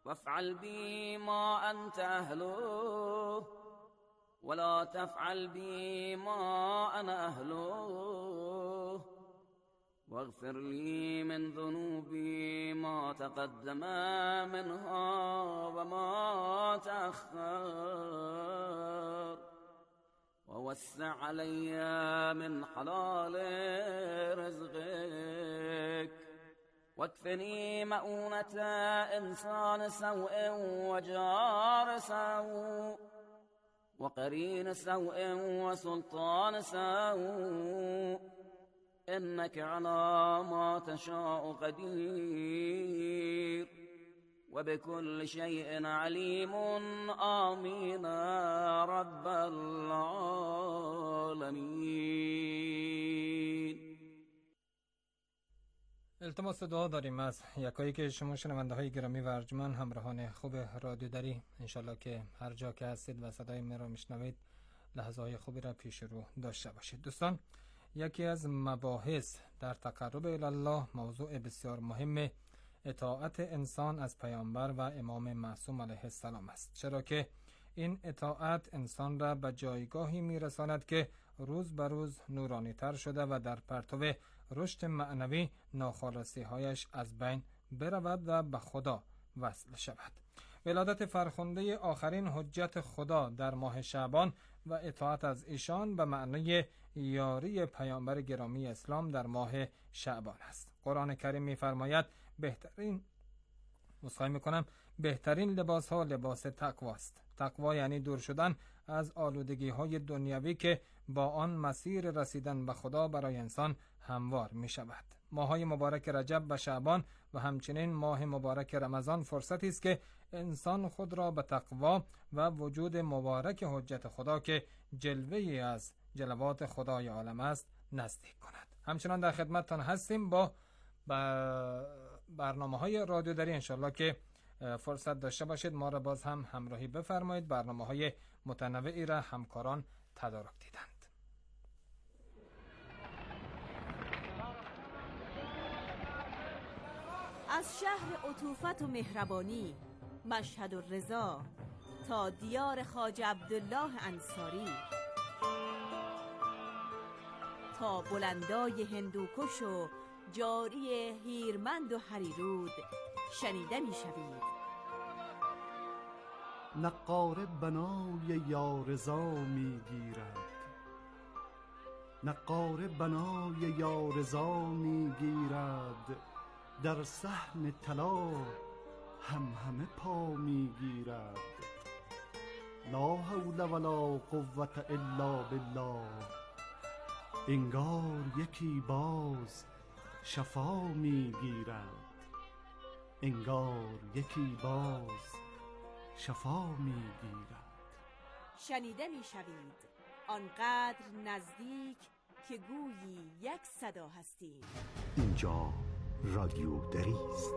وافعل بي ما أنت أهله ولا تفعل بي ما أنا أهله واغفر لي من ذنوبي ما تقدم منها وما تأخر ووسع علي من حلال رزقك واكفني مؤونة إنسان سوء وجار سوء وقرين سوء وسلطان سوء إنك على ما تشاء قدير وبكل شيء عليم آمين رب العالمين. التماس دعا داریم از یکایی که شما شنونده های گرامی و ارجمند همراهان خوب رادیو دری، انشالله که هر جا که هستید و صدای من را میشنوید لحظه های خوبی را پیش رو داشته باشید. دوستان، یکی از مباحث در تقرب الله موضوع بسیار مهم اطاعت انسان از پیامبر و امام معصوم علیه السلام است، چرا که این اطاعت انسان را به جایگاهی میرساند که روز به روز نورانی تر شده و در پرتو رشد معنوی ناخالصی هایش از بین برود و به خدا وصل شود. ولادت فرخنده آخرین حجت خدا در ماه شعبان و اطاعت از ایشان به معنی یاری پیامبر گرامی اسلام در ماه شعبان است. قرآن کریم می‌فرماید بهترین لباس ها لباس تقوا است. تقوا یعنی دور شدن از آلودگی های دنیوی که با آن مسیر رسیدن به خدا برای انسان هموار می شود. ماهای مبارک رجب و شعبان و همچنین ماه مبارک رمضان فرصتی است که انسان خود را به تقوا و وجود مبارک حجت خدا که جلوه‌ای از جلوات خدای عالم است نزدیک کند. همچنان در خدمتتان هستیم با برنامه‌های رادیو دری. انشالله که فرصت داشته باشید ما را باز هم همراهی بفرمایید. برنامه‌های متنوعی را همکاران تدارک دیدند. از شهر عطوفت و مهربانی مشهد و رضا تا دیار خواجه عبدالله انصاری، تا بلندای هندوکش و جاری هیرمند و هریرود شنیده می شوید. نقاره بنای یارضا می گیرد، نقاره بنای یارضا می گیرد، در صحن طلا همه پا می گیرد. لا حول ولا قوة الا بالله، انگار یکی باز شفا می گیرد، انگار یکی باز شفا می گیرد. شنیده می شوید آنقدر نزدیک که گویی یک صدا هستید. اینجا رادیو دری است.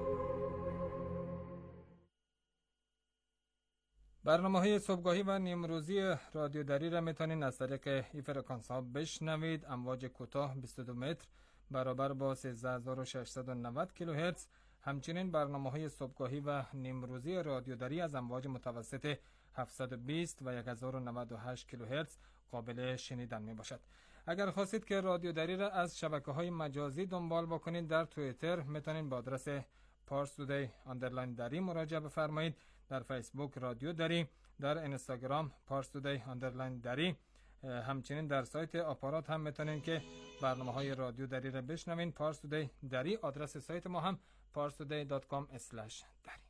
برنامه‌های صبحگاهی و نیمروزی رادیو دری را میتونین از طریق این فرکانس ها بشنوید. امواج کوتاه 22 متر برابر با 13690 کیلوهرتز. همچنین برنامه‌های صبحگاهی و نیمروزی رادیو دری از امواج متوسط 720 و 1098 کیلوهرتز قابل شنیدن می باشد. اگر خواستید که رادیو دری را از شبکه‌های مجازی دنبال بکنید، در توییتر میتونید با آدرس parstoday_دری مراجعه بفرمایید، در فیسبوک رادیو دری، در اینستاگرام parstoday_دری، همچنین در سایت آپارات هم میتونید که برنامه‌های رادیو دری را بشنوین. parstoday دری، آدرس سایت ما هم parstoday.com/dari.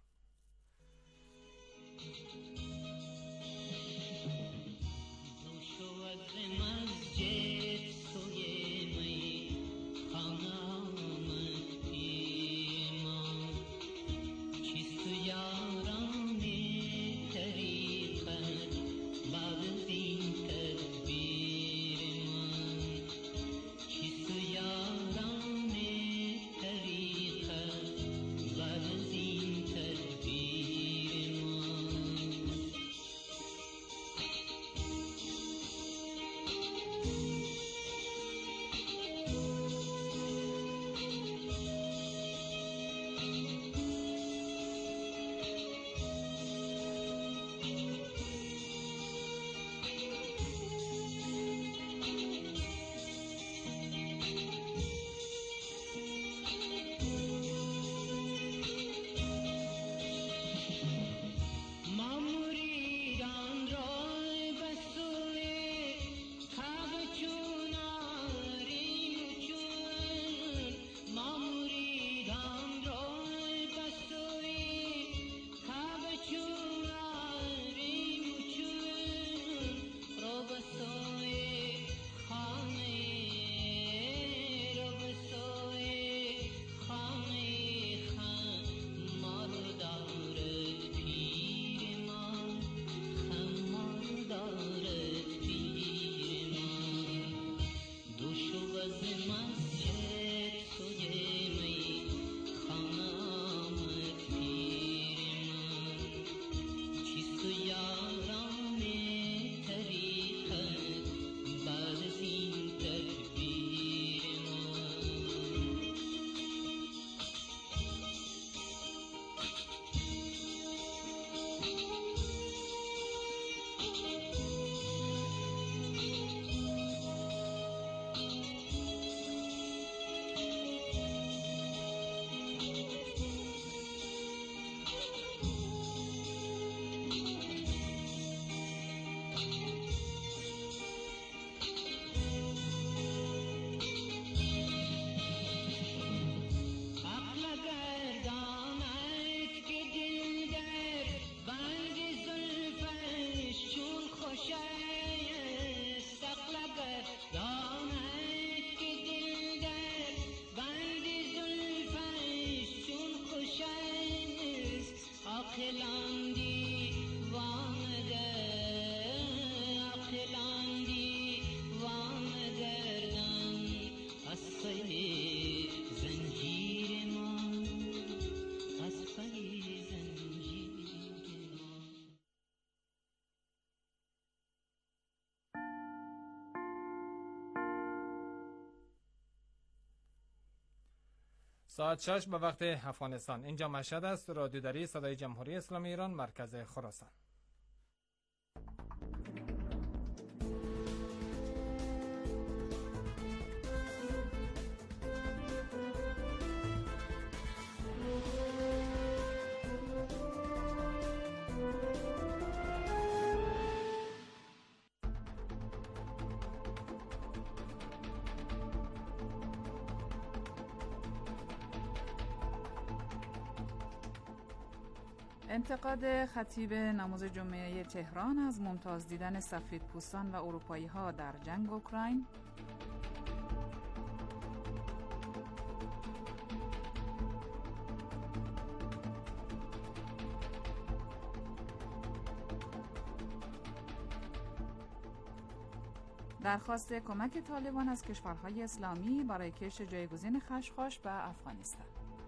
ساعت 6 به وقت افغانستان. اینجا مشهد است، رادیو دری صدای جمهوری اسلامی ایران، مرکز خراسان. انتقاد خطیب نماز جمعه تهران از ممتاز دیدن سفیدپوستان و اروپایی‌ها در جنگ اوکراین. درخواست کمک طالبان از کشورهای اسلامی برای کشت جایگزین خشخاش به افغانستان.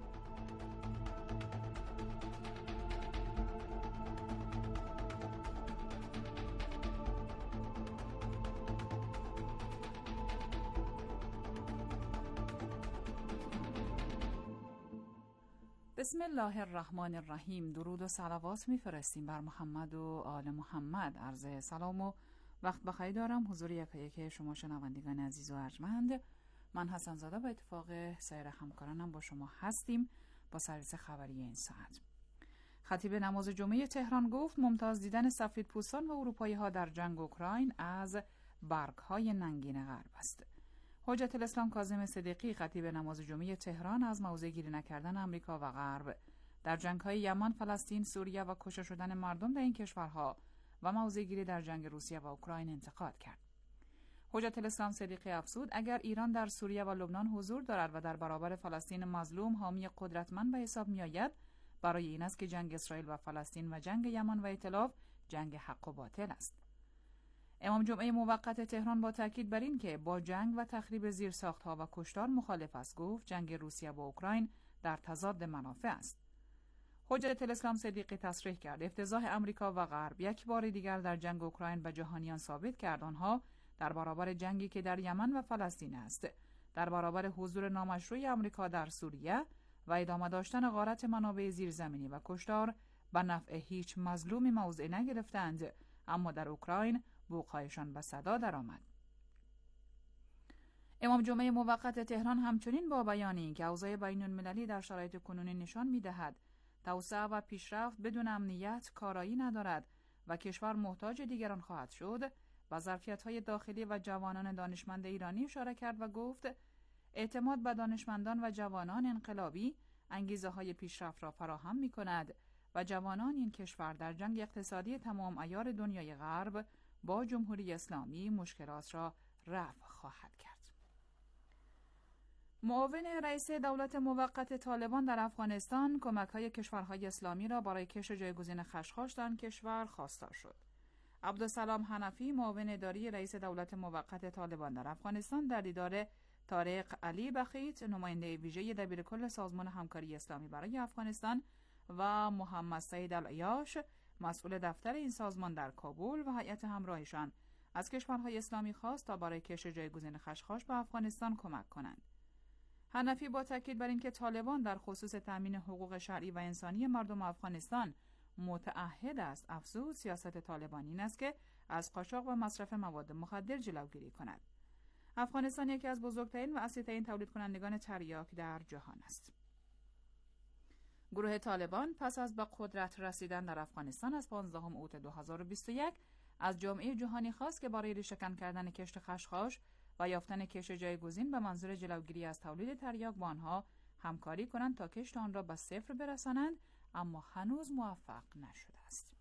بسم الله الرحمن الرحیم. درود و صلوات میفرستیم بر محمد و آل محمد. عرض سلام و وقت بخیر دارم حضور یکایک شما شنوندگان عزیز و ارجمند. من حسن زاده به اتفاق سایر همکارانم با شما هستیم با سرویس خبری این ساعت. خطیب نماز جمعه تهران گفت ممتاز دیدن سفیدپوستان و اروپایی‌ها در جنگ اوکراین از برگ‌های ننگین غرب است. حجت الاسلام کاظم صدیقی خطیب نماز جمعه تهران از موضع گیری نکردن آمریکا و غرب در جنگ‌های یمن، فلسطین، سوریه و کشته شدن مردم در این کشورها و موضع گیری در جنگ روسیه و اوکراین انتقاد کرد. حجت الاسلام صدیقی افزود اگر ایران در سوریه و لبنان حضور دارد و در برابر فلسطین مظلوم حامی قدرتمند به حساب می‌آید، برای این است که جنگ اسرائیل و فلسطین و جنگ یمن و ائتلاف جنگ حق و باطل است. امام جمعه موقت تهران با تاکید بر این که با جنگ و تخریب زیرساخت‌ها و کشتار مخالف است، گفت جنگ روسیه با اوکراین در تضاد منافع است. حجت الاسلام صدیقی تصریح کرد افتضاح آمریکا و غرب یک بار دیگر در جنگ اوکراین به جهانیان ثابت کرد آنها در برابر جنگی که در یمن و فلسطین است، در برابر حضور نامشروع آمریکا در سوریه و ادامه داشتن غارت منابع زیرزمینی و کشتار به نفع هیچ مظلومی موضع نگرفتند، اما در اوکراین بوق‌هایشان به صدا درآمد. امام جمعه موقت تهران همچنین با بیان اینکه اوضاع بین‌المللی در شرایط کنونی نشان می‌دهد توسعه و پیشرفت بدون امنیت کارایی ندارد و کشور محتاج دیگران خواهد شد، و ظرفیت‌های داخلی و جوانان دانشمند ایرانی اشاره کرد و گفت اعتماد به دانشمندان و جوانان انقلابی انگیزه‌های پیشرفت را فراهم می‌کند و جوانان این کشور در جنگ اقتصادی تمام عیار دنیای غرب با جمهوری اسلامی مشکلات را رفع خواهد کرد. معاون رئیس دولت موقت طالبان در افغانستان کمک‌های کشورهای اسلامی را برای کشت جایگزین خشخاش در آن کشور خواستار شد. عبدالسلام حنفی معاون اداری رئیس دولت موقت طالبان در افغانستان در دیدار طارق علی بخیت نماینده ویژه دبیرکل سازمان همکاری اسلامی برای افغانستان و محمد سعید العیاش مسئول دفتر این سازمان در کابل و هیئت همراهشان از کشورهای اسلامی خواست تا برای کشت جایگزین خشخاش به افغانستان کمک کنند. حنفی با تاکید بر اینکه طالبان در خصوص تامین حقوق شرعی و انسانی مردم افغانستان متعهد است، افزود سیاست طالبان این است که از قاچاق و مصرف مواد مخدر جلوگیری کند. افغانستان یکی از بزرگترین و اصلی‌ترین تولید کنندگان تریاک در جهان است. گروه طالبان پس از به قدرت رسیدن در افغانستان از 15 اوت 2021 از جامعه جهانی خواست که برای ریشه‌کن کردن کشت خشخاش و یافتن کشت جایگزین به منظور جلوگیری از تولید تریاک با آنها همکاری کنند تا کشت آن را به صفر برسانند، اما هنوز موفق نشده است.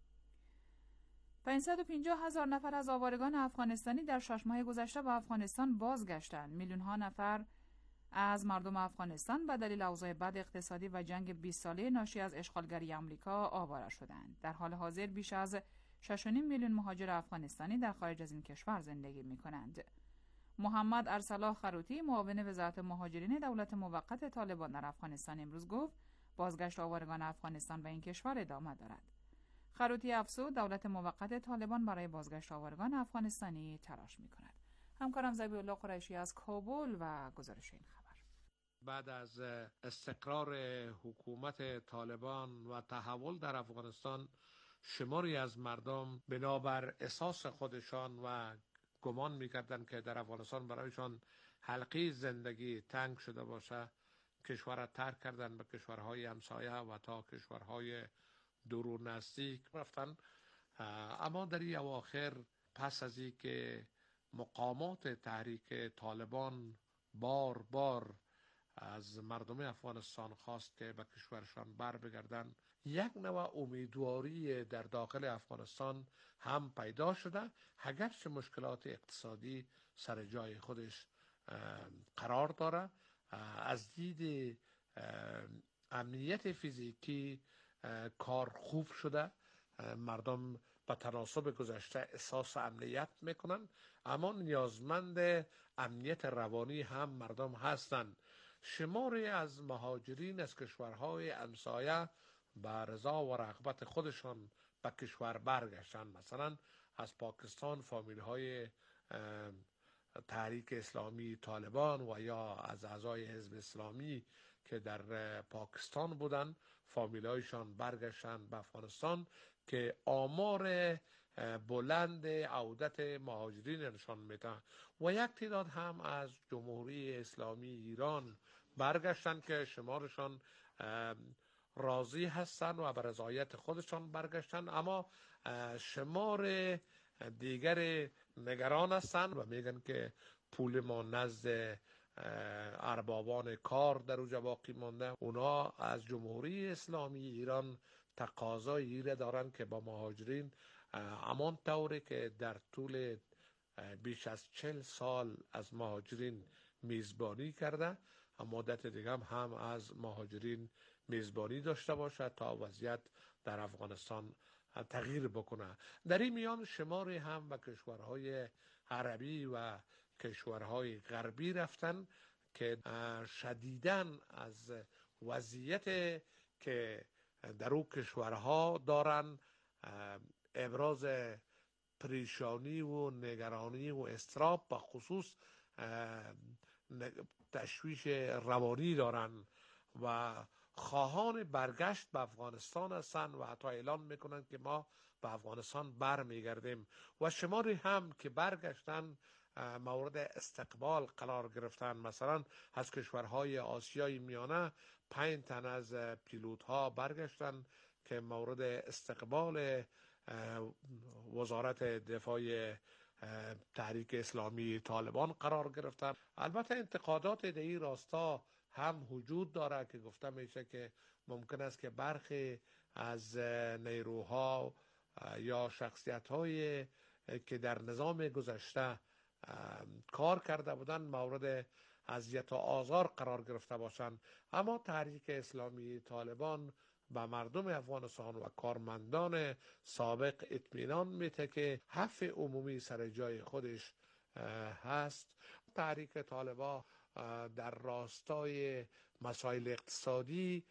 550,000 نفر از آوارگان افغانستانی در 6 ماه گذشته به افغانستان بازگشتند. میلیون‌ها نفر از مردم افغانستان به دلیل اوضاع بد اقتصادی و جنگ 20 ساله ناشی از اشغالگری آمریکا آواره شدند. در حال حاضر بیش از 6.5 میلیون مهاجر افغانستانی در خارج از این کشور زندگی می‌کنند. محمد ارسلا خروتی معاون وزارت مهاجرین دولت موقت طالبان در افغانستان امروز گفت بازگشت آوارگان افغانستان به این کشور ادامه دارد. خروتی افزود دولت موقت طالبان برای بازگشت آوارگان افغانستانی تلاش می‌کند. همکارم ذبیح الله قریشی از کابل و گزارش این خبر. بعد از استقرار حکومت طالبان و تحول در افغانستان، شماری از مردم بنابر احساس خودشان و گمان می‌کردند که در افغانستان برایشان حلقه زندگی تنگ شده باشه، کشور را ترک کردن به کشورهای همسایه و تا کشورهای دور و نزدیک رفتن. اما در این اواخر پس از این که مقامات تحریک طالبان بار بار از مردم افغانستان خواست که به کشورشان بر بگردن، یک نوع امیدواری در داخل افغانستان هم پیدا شده، اگرچه مشکلات اقتصادی سر جای خودش قرار داره. از دید امنیت فیزیکی کار خوب شده، مردم به تناسب گذشته احساس امنیت میکنن، اما نیازمند امنیت روانی هم مردم هستند. شماری از مهاجرین از کشورهای همسایه به رضا و رغبت خودشان به کشور برگشتن. مثلا از پاکستان فامیل‌های تحریک اسلامی طالبان و یا از اعضای حزب اسلامی که در پاکستان بودن، فامیل‌هایشان برگشتن به افغانستان که آمار بلند عودت مهاجرین نشان میده. و یک تعداد هم از جمهوری اسلامی ایران برگشتن که شمارشان راضی هستن و به رضایت خودشان برگشتن، اما شمار دیگر نگران هستن و میگن که پول ما نزد اربابان کار در اوجا باقی مانده. اونا از جمهوری اسلامی ایران تقاضای ایره دارن که با مهاجرین همان طوری که در طول بیش از 40 سال از مهاجرین میزبانی کرده، مدت دیگه هم از مهاجرین میزبانی داشته باشه تا وضعیت در افغانستان تغییر بکنه. در این میان شماری هم به کشورهای عربی و کشورهای غربی رفتن که شدیداً از وضعیت که در اون کشورها دارن ابراز پریشانی و نگرانی و اضطراب، به خصوص تشویش روانی دارن و خواهان برگشت به افغانستان هستند و حتی اعلان میکنند که ما به افغانستان برمیگردیم. و شماری هم که برگشتن مورد استقبال قرار گرفتن. مثلا از کشورهای آسیای میانه 5 تن از پیلوت ها برگشتن که مورد استقبال وزارت دفاع تحریک اسلامی طالبان قرار گرفتن. البته انتقادات در این راستا هم وجود داره که گفته میشه که ممکن است که برخی از نیروها یا شخصیت‌های که در نظام گذشته کار کرده بودن مورد اذیت و آزار قرار گرفته باشند. اما تحریک اسلامی طالبان به مردم افغانستان و کارمندان سابق اطمینان میده که حق عمومی سر جای خودش هست. تحریک طالبان در راستای مسائل اقتصادی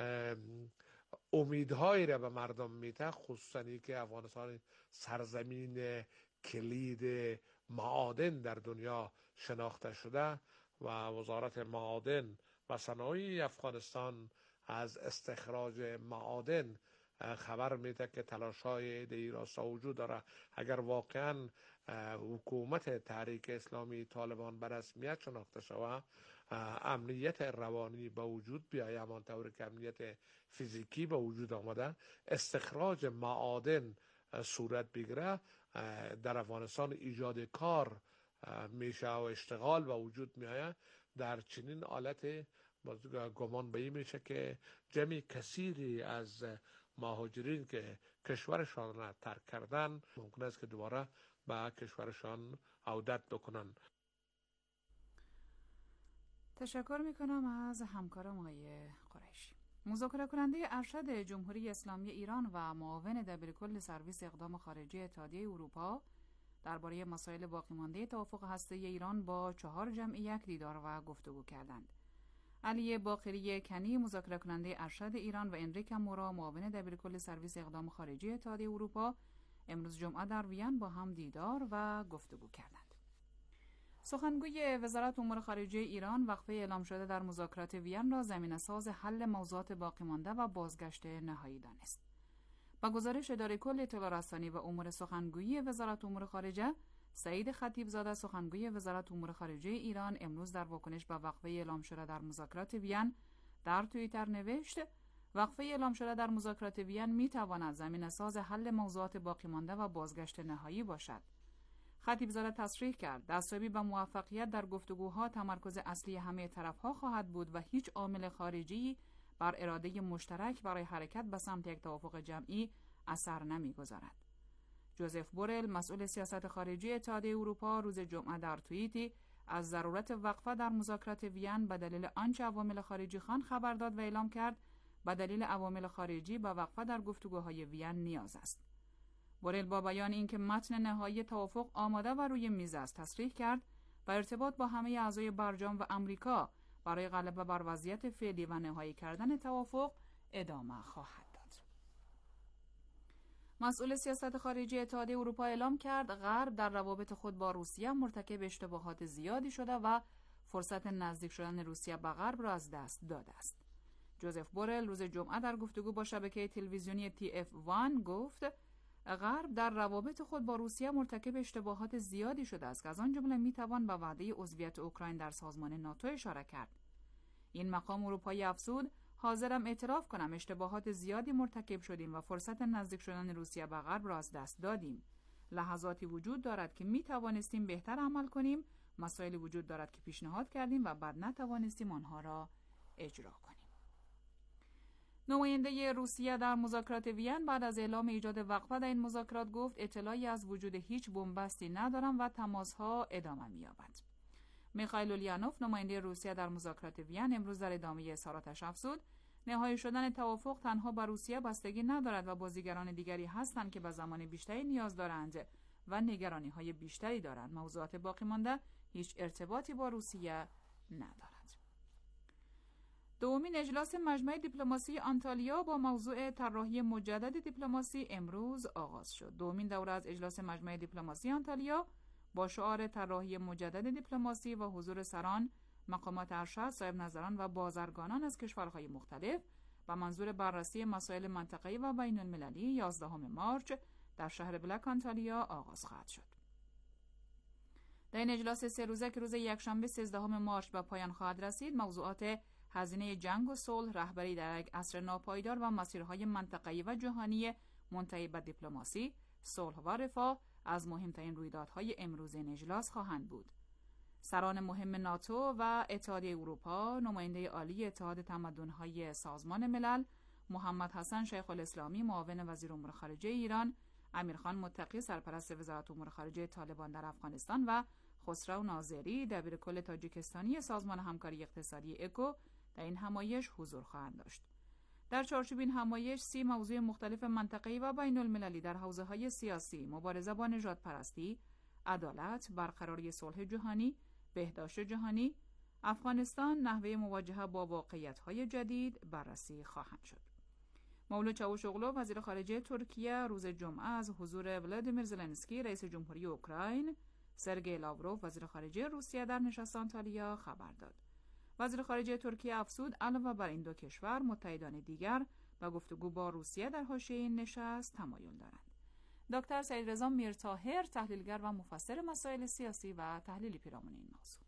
امیدهایی را به مردم میده، خصوصا که افغانستان سرزمین کلید معادن در دنیا شناخته شده و وزارت معادن و صنایع افغانستان از استخراج معادن خبر میده که تلاش‌های در این راستا وجود داره. اگر واقعا حکومت تحریک اسلامی طالبان به رسمیت شناخته شود، امنیت روانی به وجود بیاید، همانطور که امنیت فیزیکی به وجود آمده، استخراج معادن صورت بگیره، در افغانستان ایجاد کار میشه و اشتغال به وجود میآید. در چنین حالت گمان به این میشه که جمعی کثیری از مهاجرین که کشورشان را ترک کردن ممکن است که دوباره به کشورشان عودت بکنن. تشکر میکنم از همکارم آقای قریشی. مذاکره کننده ارشد جمهوری اسلامی ایران و معاون دبیرکل سرویس اقدام خارجی اتحادیه اروپا درباره مسائل باقی مانده توافق هسته‌ای ایران با 4 جمعیت دیدار و گفتگو کردند. علی باقری کنی مذاکره کننده ارشد ایران و انریک مورا معاون دبیرکل سرویس اقدام خارجی اتحادیه اروپا امروز جمعه در وین با هم دیدار و گفتگو کردند. سخنگوی وزارت امور خارجه ایران وقفه اعلام شده در مذاکرات وین را زمینه‌ساز حل موضوعات باقی مانده و بازگشت نهایی دانست. با گزارش اداره کل اطلاع رسانی و امور سخنگویی وزارت امور خارجه، سعید خطیبزاده سخنگوی وزارت امور خارجه ایران امروز در واکنش به وقفه اعلام شده در مذاکرات وین در توییتر نوشت: وقفه اعلام شده در مذاکرات وین می‌تواند زمینه‌ساز حل موضوعات باقی مانده و بازگشت نهایی باشد. خطیبزاده تصریح کرد دستیابی به موفقیت در گفتگوها تمرکز اصلی همه طرف‌ها خواهد بود و هیچ عامل خارجی بر اراده مشترک برای حرکت به سمت یک توافق جمعی اثر نمی‌گذارد. جوزف بورل مسئول سیاست خارجی اتحادیه اروپا روز جمعه در توییتی از ضرورت وقفه در مذاکرات وین به دلیل آنچه عوامل خارجی خوان خبر داد و اعلام کرد به دلیل عوامل خارجی به وقفه در گفتگوهای وین نیاز است. بورل با بیان اینکه متن نهایی توافق آماده و روی میز است تصریح کرد و ارتباط با همه اعضای برجام و آمریکا برای غلبه بر وضعیت فعلی و نهایی کردن توافق ادامه خواهد داد. مسئول سیاست خارجی اتحادیه اروپا اعلام کرد غرب در روابط خود با روسیه مرتکب اشتباهات زیادی شده و فرصت نزدیک شدن روسیه به غرب را از دست داده است. جوزف بورل روز جمعه در گفتگو با شبکه تلویزیونی TF1 گفت غرب در روابط خود با روسیه مرتکب اشتباهات زیادی شده است که از آن جمله میتوان به وعده عضویت اوکراین در سازمان ناتو اشاره کرد. این مقام اروپایی افزود حاضرم اعتراف کنم اشتباهات زیادی مرتکب شدیم و فرصت نزدیک شدن روسیه به غرب را از دست دادیم. لحظاتی وجود دارد که می توانستیم بهتر عمل کنیم، مسائلی وجود دارد که پیشنهاد کردیم و بعد نتوانستیم آنها را اجرا کنیم. نماینده روسیه در مذاکرات وین بعد از اعلام ایجاد وقفه در این مذاکرات گفت اطلاعی از وجود هیچ بنبستی ندارم و تماس‌ها ادامه می‌یابد. میخائیل اولیانوف نماینده روسیه در مذاکرات وین امروز در ادامه اظهاراتش افزود نهایی شدن توافق تنها به روسیه بستگی ندارد و بازیگران دیگری هستند که به زمان بیشتری نیاز دارند و نگرانی‌های بیشتری دارند. موضوعات باقی مانده هیچ ارتباطی با روسیه ندارد. دومین اجلاس مجمع دیپلماسی آنتالیا با موضوع طراحی مجدد دیپلماسی امروز آغاز شد. دومین دوره از اجلاس مجمع دیپلماسی آنتالیا با شعار طراحی مجدد دیپلماسی و حضور سران، مقامات ارشد، صاحب نظران و بازرگانان از کشورهای مختلف با منظور بررسی مسائل منطقه‌ای و بین المللی 11 مارس در شهر بلک آنتالیا آغاز خواهد شد. در این اجلاس 3 روزه که روز یکشنبه 13 مارس به پایان خواهد رسید، موضوعات هزینه جنگ و صلح، رهبری در یک عصر ناپایدار و مسیرهای منطقه‌ای و جهانی منتهی به دیپلماسی، صلح و رفاه از مهمترین رویدادهای امروز این اجلاس خواهند بود. سران مهم ناتو و اتحادیه اروپا، نماینده عالی اتحاد تمدن‌های سازمان ملل، محمد حسن شیخ الاسلامی معاون وزیر امور خارجه ایران، امیرخان متقی سرپرست وزارت امور خارجه طالبان در افغانستان و خسرو ناظری دبیرکل تاجیکستانی سازمان همکاری اقتصادی اکو در این همایش حضور خواهند داشت. در چارچوب این همایش 30 موضوع مختلف منطقه‌ای و بین المللی در حوزه‌های سیاسی، مبارزه با نژادپرستی، عدالت، برقراری صلح جهانی، بهداشت جهانی، افغانستان، نحوه مواجهه با واقعیت‌های جدید بررسی خواهند شد. مولود چاوشوغلو وزیر خارجه ترکیه روز جمعه از حضور ولادیمیر زلنسکی رئیس جمهوری اوکراین، سرگئی لاوروف وزیر خارجه روسیه در نشست آنتالیا خبر داد. وزیر خارجه ترکیه افزود علاوه بر این دو کشور، متحدان دیگر به گفتگو با روسیه در حاشیه این نشست تمایل دارند. دکتر سعیدرضا میرطاهر، تحلیلگر و مفسر مسائل سیاسی و تحلیلی پیرامون این موضوع.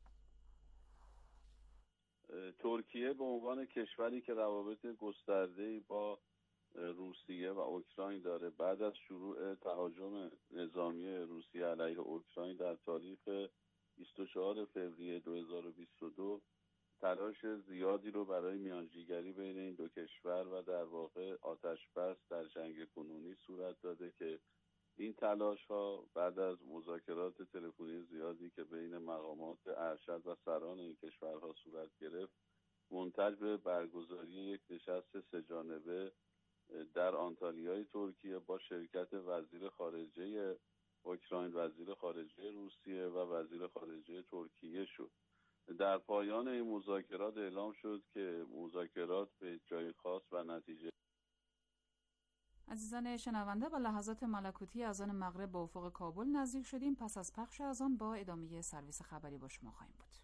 ترکیه به عنوان کشوری که روابط گسترده‌ای با روسیه و اوکراین داره، بعد از شروع تهاجم نظامی روسیه علیه اوکراین در تاریخ 24 فوریه 2022 تلاش زیادی رو برای میانجیگری بین این دو کشور و در واقع آتش‌بس در جنگ کنونی صورت داده که این تلاش ها بعد از مذاکرات تلفنی زیادی که بین مقامات ارشد و سران این کشورها صورت گرفت، منتج به برگزاری یک نشست 3 جانبه در آنتالیای ترکیه با شرکت وزیر خارجه اوکراین، وزیر خارجه روسیه و وزیر خارجه ترکیه شد. در پایان این مذاکرات اعلام شد که مذاکرات به جای خاص و نتیجه عزیزان شنونده، با لحظات ملکوتی از آن مغرب به افق کابل نزدیک شدیم. پس از پخش از آن با ادامه سرویس خبری با شما خواهیم بود.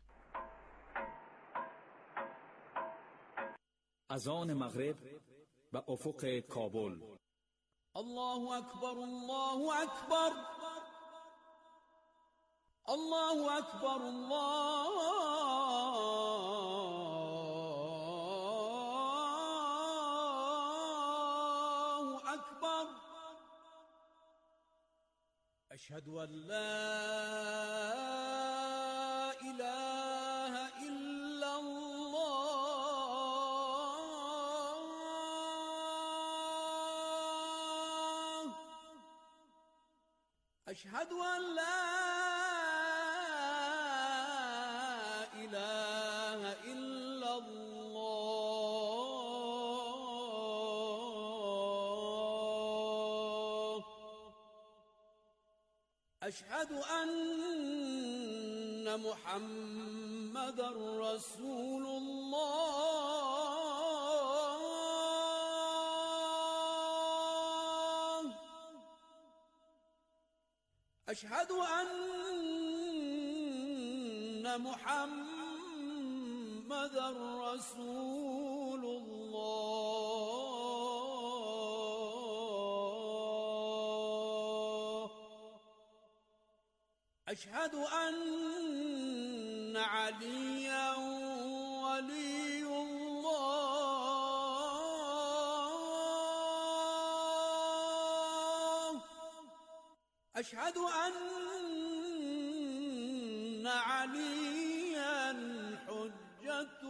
از آن مغرب به افق کابل. الله اکبر، الله اکبر، الله اکبر، الله اکبر. اشهد ان لا اله الا الله. اشهد ان لا اله الا الله. اشهد ان محمد رسول الله. اشهد ان محمد رسول الله. اشهد ان عليا ولي الله. اشهد ان عليا حجة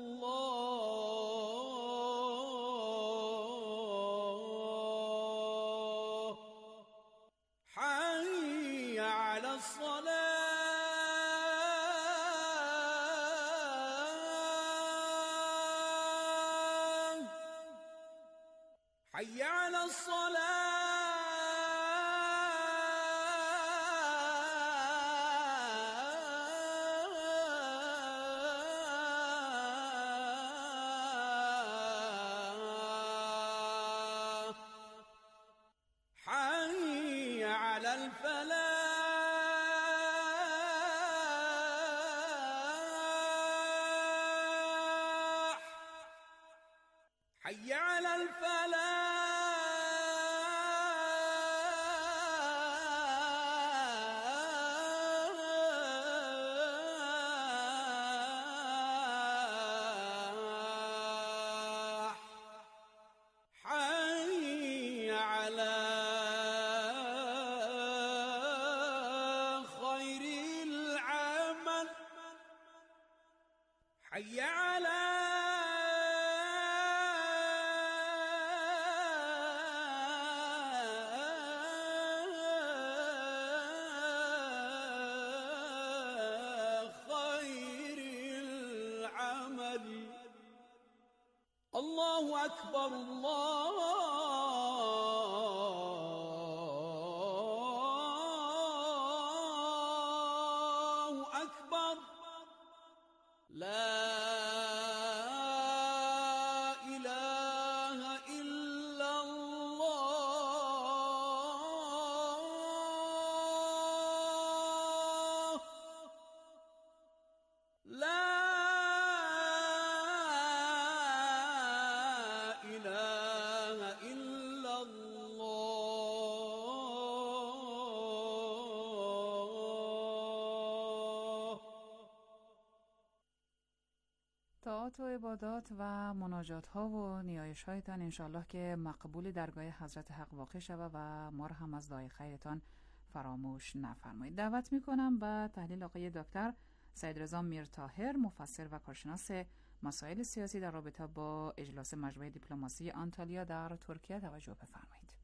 الله. حي على الصلاة، حي على الصلاة، حي على الفلاح، حي على الفلاح، حي على خير العمل، حي على خير العمل. الله أكبر، الله أكبر. لا إله إلا الله. لا إله إلا الله. طاعات و عبادات و مناجات ها و نیایش هایتان انشالله که مقبول درگاه حضرت حق واقع شود و ما را هم از دعای خیرتان فراموش نفرمایید. دعوت می کنم به تحلیل آقای دکتر سید رضا میرطاهر، مفسر و کارشناس مسائل سیاسی در رابطه با اجلاس مجمع دیپلماسی آنتالیا در ترکیه توجه بفرمایید.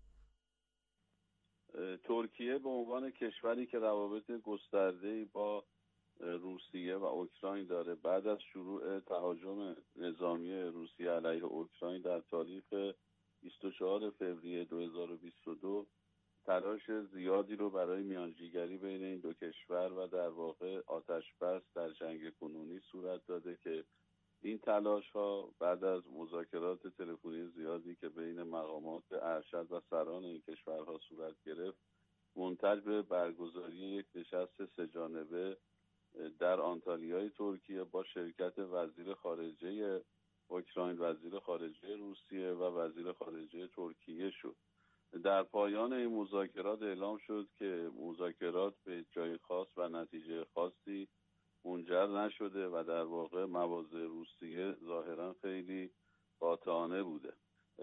ترکیه به عنوان کشوری که روابط گسترده‌ای با روسیه و اوکراین داره، بعد از شروع تهاجم نظامی روسیه علیه اوکراین در تاریخ 24 فوریه 2022 تلاش زیادی رو برای میانجیگری بین این دو کشور و در واقع آتش‌بس در جنگ کنونی صورت داده که این تلاش ها بعد از مذاکرات تلفنی زیادی که بین مقامات ارشد و سران این کشورها صورت گرفت، منتج به برگزاری یک نشست 3 جانبه در آنتالیای ترکیه با شرکت وزیر خارجه اوکراین، وزیر خارجه روسیه و وزیر خارجه ترکیه شد. در پایان این مذاکرات اعلام شد که مذاکرات به جای خاص و نتیجه خاصی منجر نشده و در واقع مواضع روسیه ظاهرا خیلی قاطعانه بوده.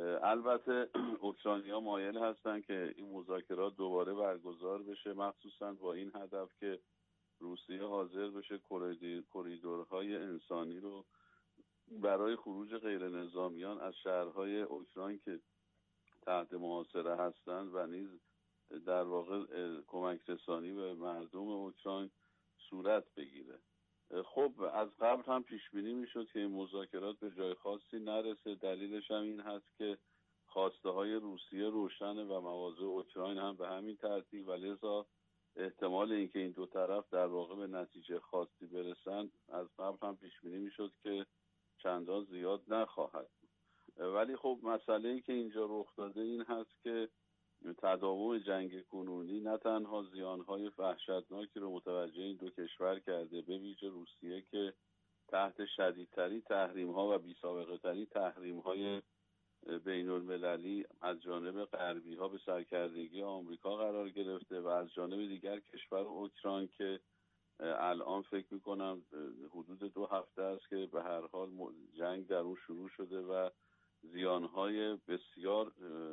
البته اوکراینی‌ها مایل هستند که این مذاکرات دوباره برگزار بشه، مخصوصا با این هدف که روسیه حاضر بشه کریدورهای انسانی رو برای خروج غیر نظامیان از شهرهای اوکراین که تحت محاصره هستند و نیز در واقع کمک رسانی به مردم اوکراین صورت بگیره. خب از قبل هم پیش بینی میشد که این مذاکرات به جای خاصی نرسه. دلیلش هم این هست که خواسته های روسیه روشنه و مواضع اوکراین هم به همین ترتیب و لذا احتمال اینکه این دو طرف در واقع به نتیجه خاصی برسن از قبل هم پیش بینی میشد که چندان زیاد نخواهد. ولی خب مسئله‌ای که اینجا رخ داده این هست که تداوم جنگ کنونی نه تنها زیانهای وحشتناکی رو متوجه این دو کشور کرده، به ویژه روسیه که تحت شدیدترین تحریم‌ها و بی‌سابقه‌ترین تحریم‌های بین‌المللی از جانب غربی‌ها به سرکردگی آمریکا قرار گرفته و از جانب دیگر کشور اوکراین که الان فکر می‌کنم حدود 2 هفته است که به هر حال جنگ در اون شروع شده و زیانهای بسیار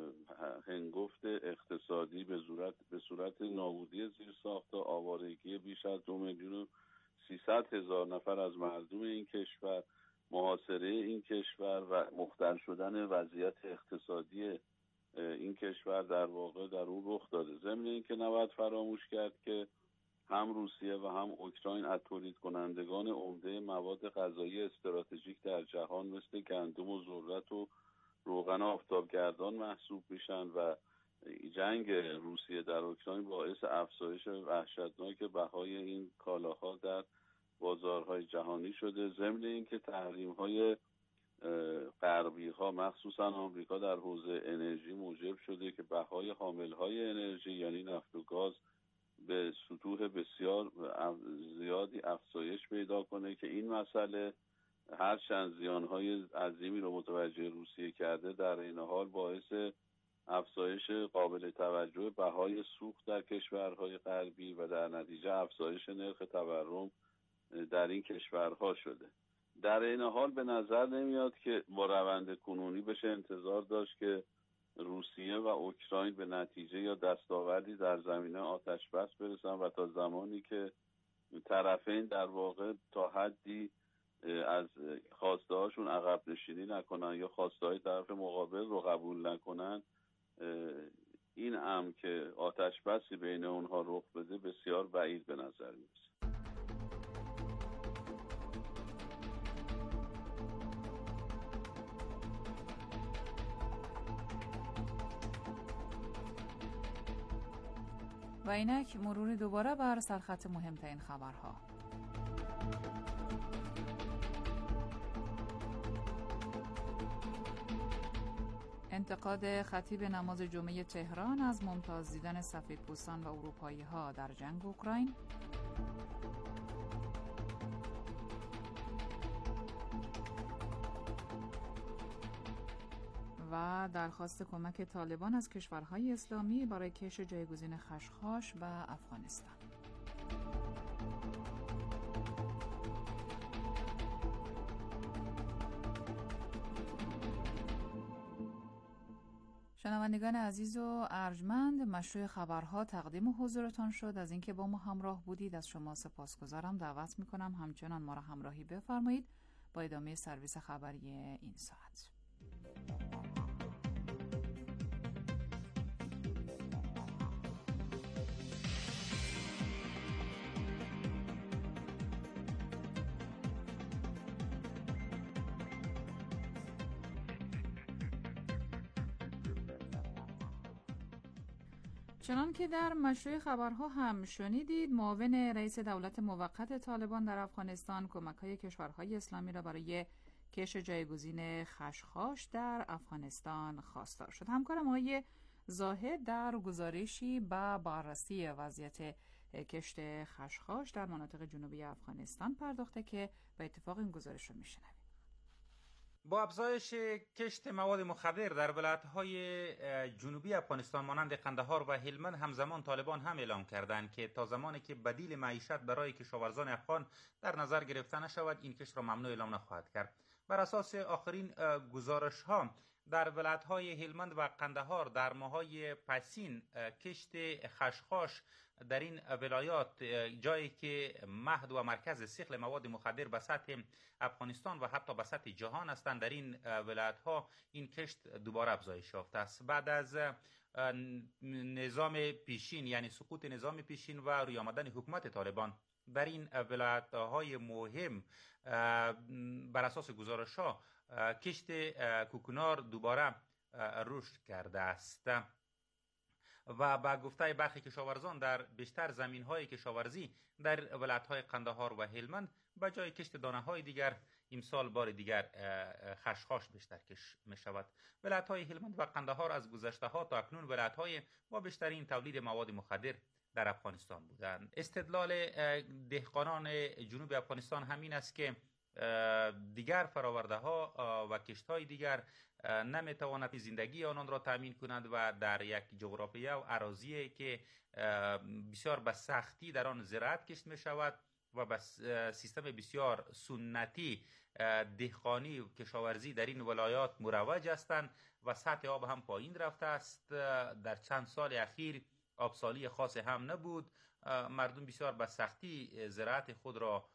هنگفت اقتصادی به صورت نابودی زیرساخت‌ها، آوارگی بیش از 2,300,000 نفر از مردم این کشور، محاصره این کشور و مختل شدن وضعیت اقتصادی این کشور در واقع در اون رخ داده. ضمن این که نباید فراموش کرد که هم روسیه و هم اوکراین از تولید کنندگان عمده مواد غذایی استراتژیک در جهان مثل گندم و ذرت و روغن آفتابگردان محسوب میشن و جنگ روسیه در اوکراین باعث افزایش وحشتناک بهای این کالاها در بازارهای جهانی شده. ضمن اینکه تحریم‌های غربی‌ها مخصوصا آمریکا در حوزه انرژی موجب شده که بهای حامل‌های انرژی یعنی نفت و گاز به سطوح بسیار زیادی افزایش پیدا کنه که این مسئله هرچند زیانهای عظیمی رو متوجه روسیه کرده در این حال باعث افزایش قابل توجه بهای سوخت در کشورهای غربی و در نتیجه افزایش نرخ تورم در این کشورها شده. در این حال به نظر نمیاد که با روند کنونی بشه انتظار داشت که روسیه و اوکراین به نتیجه یا دستاوردی در زمینه آتش بس برسن و تا زمانی که طرفین در واقع تا حدی از خواسته هاشون عقب نشینی نکنن یا خواسته های طرف مقابل رو قبول نکنن، این امر که آتش بسی بین اونها رخ بده بسیار بعید به نظر میرسه. و اینک مرور دوباره بر سرخط مهمترین خبرها. انتقاد خطیب نماز جمعه تهران از ممتاز دیدن سفیدپوستان و اروپایی‌ها در جنگ اوکراین. و درخواست کمک طالبان از کشورهای اسلامی برای کش جایگزین خشخاش و افغانستان. شنوندگان عزیز و ارجمند، مشروع خبرها تقدیم حضورتان شد. از اینکه با ما همراه بودید از شما سپاسگزارم. دعوت میکنم همچنان ما را همراهی بفرمایید با ادامه سرویس خبری این ساعت. چنان که در مشروع خبرها هم شنیدید، معاون رئیس دولت موقت طالبان در افغانستان کمک‌های کشورهای اسلامی را برای کش جایگزین خشخاش در افغانستان خواستار شد. همکارم آقای زاهد در گزارشی به بررسی وضعیت کشت خشخاش در مناطق جنوبی افغانستان پرداخته که به اتفاق این گزارش رو میشنویم. با افزایش کشت مواد مخدر در ولایت‌های جنوبی افغانستان مانند قندهار و هلمند، همزمان طالبان هم اعلام کردند که تا زمانی که بدیل معیشت برای کشاورزان افغان در نظر گرفته نشود، این کشت را ممنوع اعلام نخواهد کرد. بر اساس آخرین گزارش‌ها در ولایت‌های هلمند و قندهار در ماه‌های پسین کشت خشخاش در این ولایات، جایی که مهد و مرکز سقل مواد مخدر به سطح افغانستان و حتی به سطح جهان هستند، در این ولایت‌ها این کشت دوباره افزایش یافته است. بعد از نظام پیشین، یعنی سقوط نظام پیشین و روی آمدن حکومت طالبان در این ولایت‌های مهم، بر اساس گزارش‌ها کشت کوکنار دوباره رشد کرده است و با گفته برخی کشاورزان در بیشتر زمین‌های کشاورزی در ولایت‌های قندهار و هلمند به جای کشت دانه‌های دیگر امسال بار دیگر خشخاش بیشتر کش می‌شود. ولایت‌های هلمند و قندهار از گذشته‌ها تا اکنون ولایت‌های با بیشترین تولید مواد مخدر در افغانستان بودند. استدلال دهقانان جنوب افغانستان همین است که دیگر فراورده‌ها و کشت‌های دیگر نمی‌تواند زندگی آنان را تامین کنند و در یک جغرافیه و اراضی که بسیار به سختی در آن زراعت کشت می‌شود و به سیستم بسیار سنتی دهقانی و کشاورزی در این ولایات مروج هستند و سطح آب هم پایین رفته است. در چند سال اخیر آبسالی خاص هم نبود. مردم بسیار به سختی زراعت خود را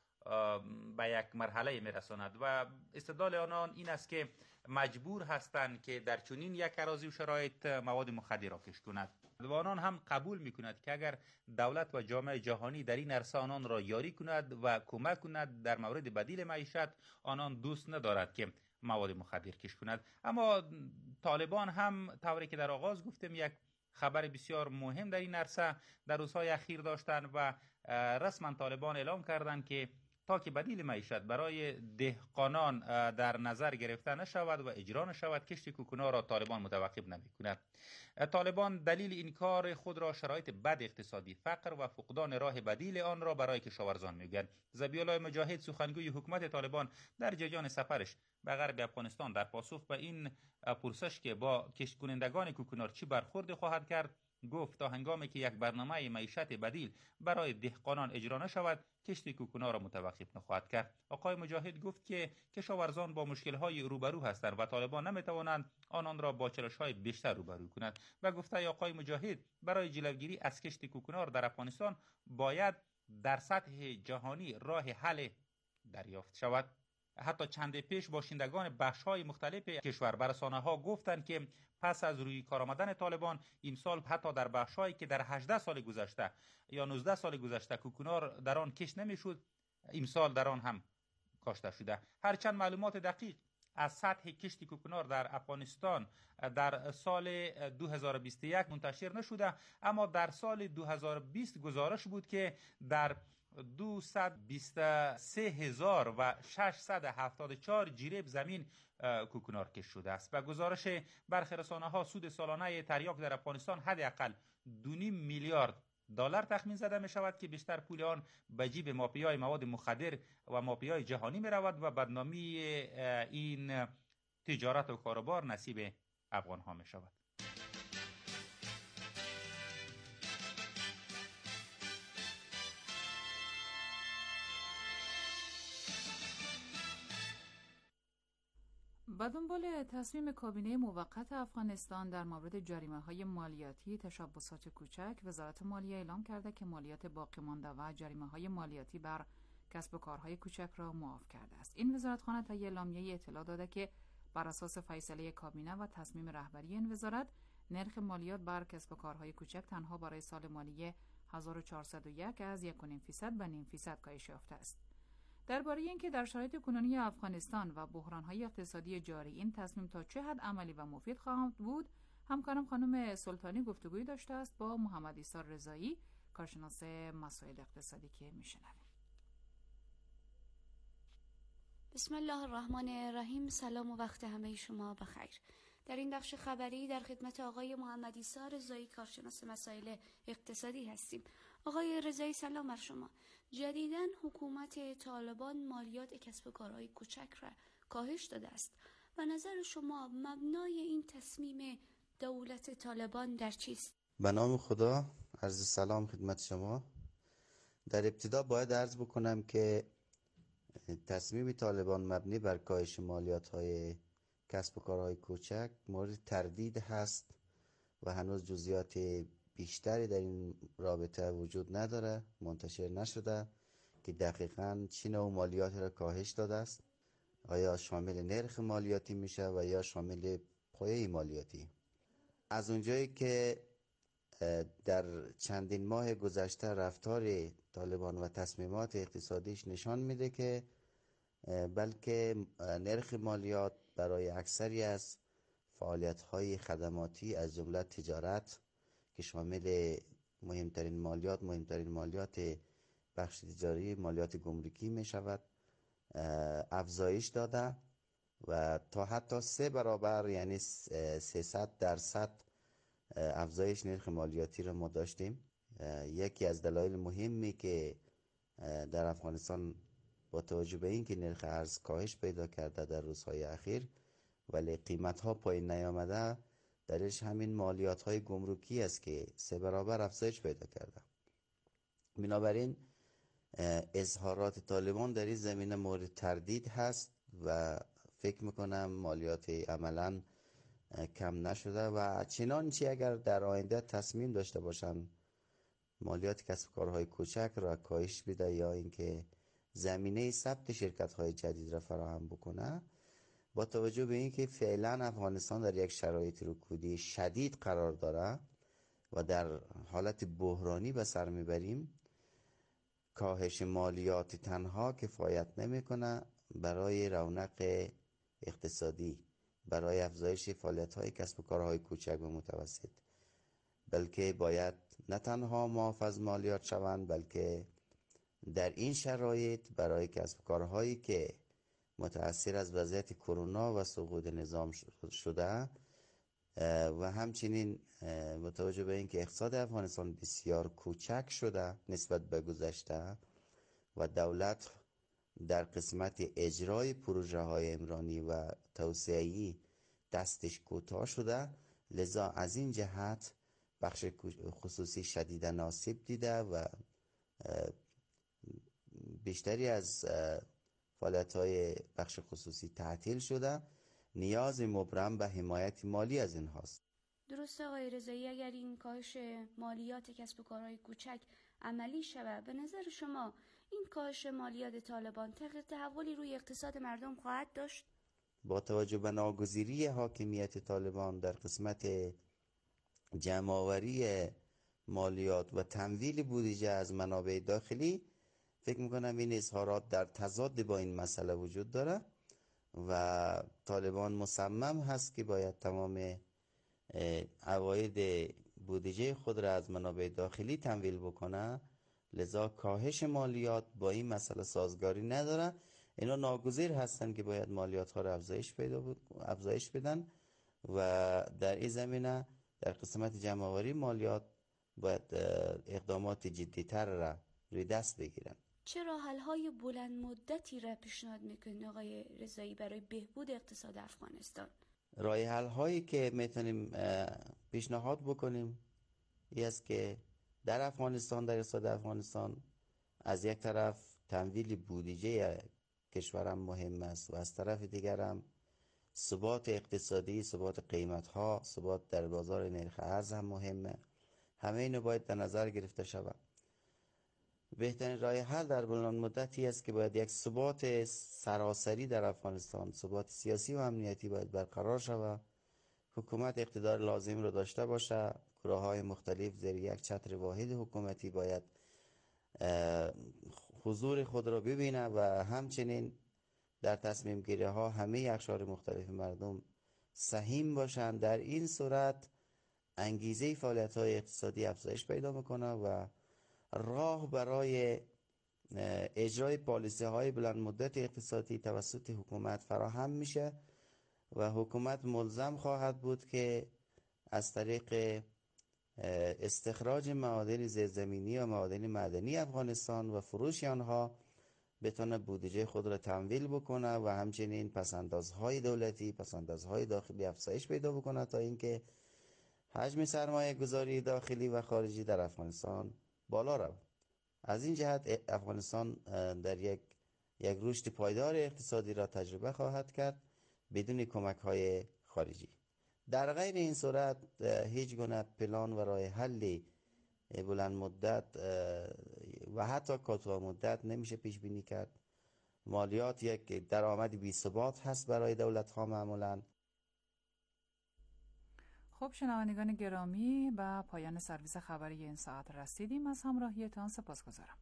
به یک مرحله میرساند و استدلال آنان این است که مجبور هستند که در چنین یک اراضی و شرایط مواد مخدر را کشت کنند و آنان هم قبول میکند که اگر دولت و جامعه جهانی در این عرصه آنان را یاری کند و کمک کند در مورد بدیل معیشت، آنان دوست ندارد که مواد مخدر کشت کند. اما طالبان هم طوری که در آغاز گفتم یک خبر بسیار مهم در این عرصه در روزهای اخیر داشتند و رسما طالبان اعلام کردند که تا که بدیل معیشت برای دهقانان در نظر گرفته نشود و اجرا نشود، کشت کوکنار را طالبان متوقف نمی‌کند. طالبان دلیل این کار خود را شرایط بد اقتصادی، فقر و فقدان راه بدیل آن را برای کشاورزان می‌گویند. ذبیح‌الله مجاهد، سخنگوی حکومت طالبان، در جریان سفرش به غرب افغانستان در پاسخ به این پرسش که با کشت کنندگان کوکنار چی برخورد خواهد کرد، گفت تا هنگامی که یک برنامه معیشت بدیل برای دهقانان اجرا نشود، کشت کوکنار را متوقف نخواهد کرد. آقای مجاهد گفت که کشاورزان با مشکل‌های روبرو هستند و طالبان نمی‌توانند آنان را با چالش‌های بیشتر روبرو کنند و گفته آقای مجاهد برای جلوگیری از کشت کوکنار در افغانستان باید در سطح جهانی راه حل دریافت شود. حتی چند پیش باشندگان بخش‌های مختلف کشور به رسانه‌ها گفتند که پس از روی کار آمدن طالبان امسال حتی در بخش‌هایی که در 18 سال گذشته یا 19 سال گذشته کوکنار در آن کشت نمی‌شد، امسال در آن هم کاشته شده. هرچند معلومات دقیق از سطح کشت کوکنار در افغانستان در سال 2021 منتشر نشده، اما در سال 2020 گزارش بود که در 223,674 جریب زمین کوکنار کشت شده است. و گزارش برخی رسانه‌ها سود سالانه تریاک در افغانستان حداقل 2.5 میلیارد دلار تخمین زده می شود که بیشتر پول آن به جیب مافیای مواد مخدر و مافیای جهانی می رود و بدنامی این تجارت و کاروبار نصیب افغان ها می شود. به دنبال تصمیم کابینه موقت افغانستان در مورد جریمه‌های مالیاتی تشبسات کوچک، وزارت مالیه اعلام کرده که مالیات باقی مانده و جریمه‌های مالیاتی بر کسب و کارهای کوچک را معاف کرده است. این وزارتخانه طی اعلامیه اطلاع داده که بر اساس فیصله کابینه و تصمیم رهبری این وزارت، نرخ مالیات بر کسب و کارهای کوچک تنها برای سال مالی 1401 از 1.5% به 0.5% کاهش یافته است. درباره اینکه در شرایط کنونی افغانستان و بحران‌های اقتصادی جاری این تصمیم تا چه حد عملی و مفید خواهد بود، همکارم خانم سلطانی گفتگویی داشته است با محمد عیسی رضایی، کارشناس مسائل اقتصادی که میشنویم. بسم الله الرحمن الرحیم. سلام و وقت همه شما بخیر. در این بخش خبری در خدمت آقای محمد عیسی رضایی، کارشناس مسائل اقتصادی هستیم. آقای رضایی سلام بر شما. جدیداً حکومت طالبان مالیات کسب و کارهای کوچک را کاهش داده است. و نظر شما مبنای این تصمیم دولت طالبان در چیست؟ به نام خدا، عرض سلام خدمت شما. در ابتدا باید عرض بکنم که تصمیم طالبان مبنی بر کاهش مالیات‌های کسب و کارهای کوچک مورد تردید هست و هنوز جزئیات بیشتری در این رابطه وجود نداره، منتشر نشده که دقیقاً چه نوع مالیات را کاهش داده است. آیا شامل نرخ مالیاتی میشه و یا شامل پایه مالیاتی؟ از اونجایی که در چندین ماه گذشته رفتار طالبان و تصمیمات اقتصادیش نشان میده که بلکه نرخ مالیات برای اکثری از فعالیت‌های خدماتی از جمله تجارت که شامل مهمترین مالیات بخش تجاری مالیات گمرکی می شود افزایش داده و تا حتی 3 برابر یعنی 300% افزایش نرخ مالیاتی را ما داشتیم. یکی از دلایل مهمی که در افغانستان با توجه به این که نرخ ارز کاهش پیدا کرده در روزهای اخیر ولی قیمت‌ها پایین نیامده، درش همین مالیات‌های گمرکی است که 3 برابر افزایش پیدا کرده. بنابراین اظهارات طالبان در این زمینه مورد تردید هست و فکر میکنم مالیات عملاً کم نشده و چنانچه اگر در آینده تصمیم داشته باشن مالیات کسب کارهای کوچک را کاهش بده یا اینکه زمینه ثبت شرکت‌های جدید را فراهم بکنه، با توجه به اینکه فعلا افغانستان در یک شرایط رکودی شدید قرار داره و در حالت بحرانی به سر میبریم، کاهش مالیات تنها کفایت نمیکنه برای رونق اقتصادی، برای افزایش فعالیت‌های کسب و کارهای کوچک و متوسط، بلکه باید نه تنها معاف از مالیات شوند بلکه در این شرایط برای کسب و کارهایی که متأثر از وضعیت کرونا و سقوط نظام شده و همچنین متوجه به اینکه اقتصاد افغانستان بسیار کوچک شده نسبت به گذشته و دولت در قسمت اجرای پروژه های عمرانی و توسعه‌ای دستش کوتاه شده، لذا از این جهت بخش خصوصی شدیداً آسیب دیده و بیشتری از فعالیت‌های بخش خصوصی تعطیل شده. نیاز مبرم به حمایت مالی از این هاست. درسته آقای رضایی، اگر این کاهش مالیات کسب و کارهای کوچک عملی شود، به نظر شما این کاهش مالیات طالبان تحولی روی اقتصاد مردم خواهد داشت؟ با توجه به ناگزیری حاکمیت طالبان در قسمت جمع‌آوری مالیات و تمویل بودجه از منابع داخلی، فکر میکنم این اظهارات در تضاد با این مسئله وجود داره و طالبان مصمم هست که باید تمام عواید بودجه خود را از منابع داخلی تمویل بکنه، لذا کاهش مالیات با این مسئله سازگاری نداره. اینا ناگزیر هستن که باید مالیات ها را افزایش بدن و در این زمینه در قسمت جمع‌آوری مالیات باید اقدامات جدی‌تر را روی دست بگیرن. چه راه‌حل‌های بلند مدتی را پیشنهاد میکنید آقای رضایی برای بهبود اقتصاد افغانستان؟ راه حل‌هایی که میتونیم پیشنهاد بکنیم این است که در افغانستان، در اقتصاد افغانستان از یک طرف تمویل بودجه کشورم مهم است و از طرف دیگر هم ثبات اقتصادی، ثبات قیمت‌ها، ثبات در بازار نرخ ارز هم مهمه. همه اینو باید در نظر گرفته شود. بهترین راه حل در بلند مدتی است که باید یک ثبات سراسری در افغانستان، ثبات سیاسی و امنیتی باید برقرار شود. حکومت اقتدار لازم رو داشته باشه، گروه‌های مختلف زیر یک چتر واحد حکومتی باید حضور خود را ببینه و همچنین در تصمیم گیری ها همه اقشار مختلف مردم سهیم باشند. در این صورت انگیزه فعالیت های اقتصادی افزایش پیدا میکنه و راه برای اجرای پالیسی های بلند مدت اقتصادی توسط حکومت فراهم میشه و حکومت ملزم خواهد بود که از طریق استخراج معادن زیرزمینی و معادن معدنی افغانستان و فروش آنها بتونه بودجه خود را تمویل بکنه و همچنین پسندازهای دولتی، پسندازهای داخلی افزایش پیدا بکنه تا اینکه حجم سرمایه گذاری داخلی و خارجی در افغانستان بالا رود. از این جهت افغانستان در یک رشد پایدار اقتصادی را تجربه خواهد کرد بدون کمک های خارجی. در غیر این صورت هیچ گونه پلان و راه حلی بلند مدت و حتی کوتاه مدت نمیشه پیش بینی کرد. مالیات یک درآمد بی ثبات هست برای دولت ها معمولا. خب شنوندگان گرامی، به پایان سرویس خبری این ساعت رسیدیم. از همراهیتان سپاسگزارم.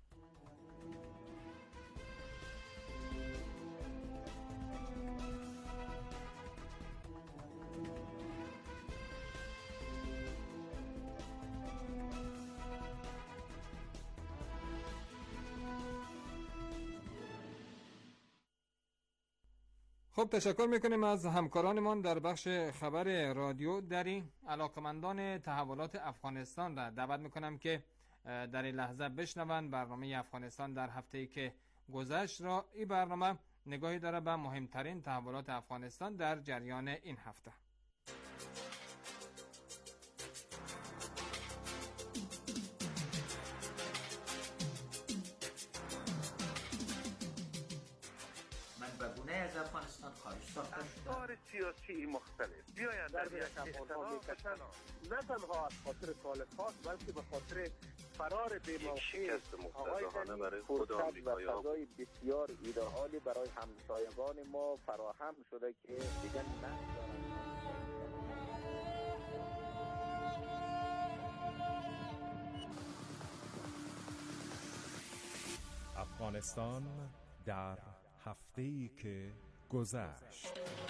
خب تشکر میکنیم از همکارانمان در بخش خبر رادیو دری. علاقمندان تحولات افغانستان را دعوت میکنم که در این لحظه بشنوند برنامه افغانستان در هفته‌ای که گذشت را. این برنامه نگاهی داره به مهمترین تحولات افغانستان در جریان این هفته. از افغانستان خارج ساخته افکار سیاسی مختلف بیاید در یک افغانها میکشن، نه تنها از خاطر طالبان بلکه به خاطر فرار بی‌موقع آقای برای خود آمریکایی‌ها. فضای بسیار ایدئالی برای همسایگان ما فراهم شده که دیگر افغانستان در هفته‌ای که گذشت.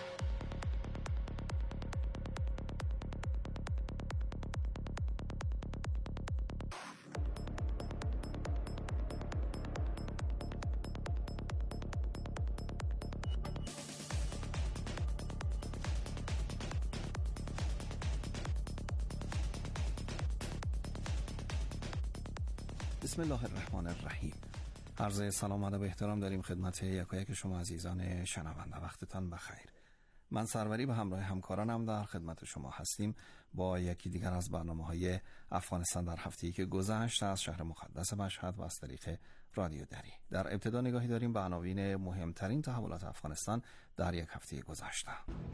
بسم الله الرحمن الرحیم. عرض سلام و ادب و احترام داریم خدمت یکایک شما عزیزان شنونده. وقتتان بخیر. من سروری به همراه همکارانم در خدمت شما هستیم با یکی دیگر از برنامه‌های افغانستان در هفته‌ای که گذشت از شهر مقدس مشهد و از طریق رادیو دری. در ابتدا نگاهی داریم به عناوین مهمترین تحولات افغانستان در یک هفته گذشته.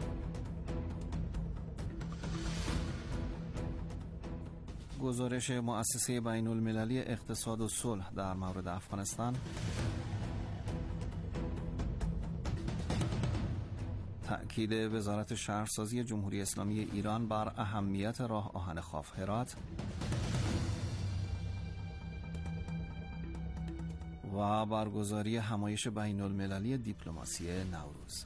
گزارش مؤسسه بین المللی اقتصاد و صلح در مورد افغانستان، تأکید وزارت شهرسازی جمهوری اسلامی ایران بر اهمیت راه آهن خاف هرات و برگزاری همایش بین المللی دیپلماسی نوروز.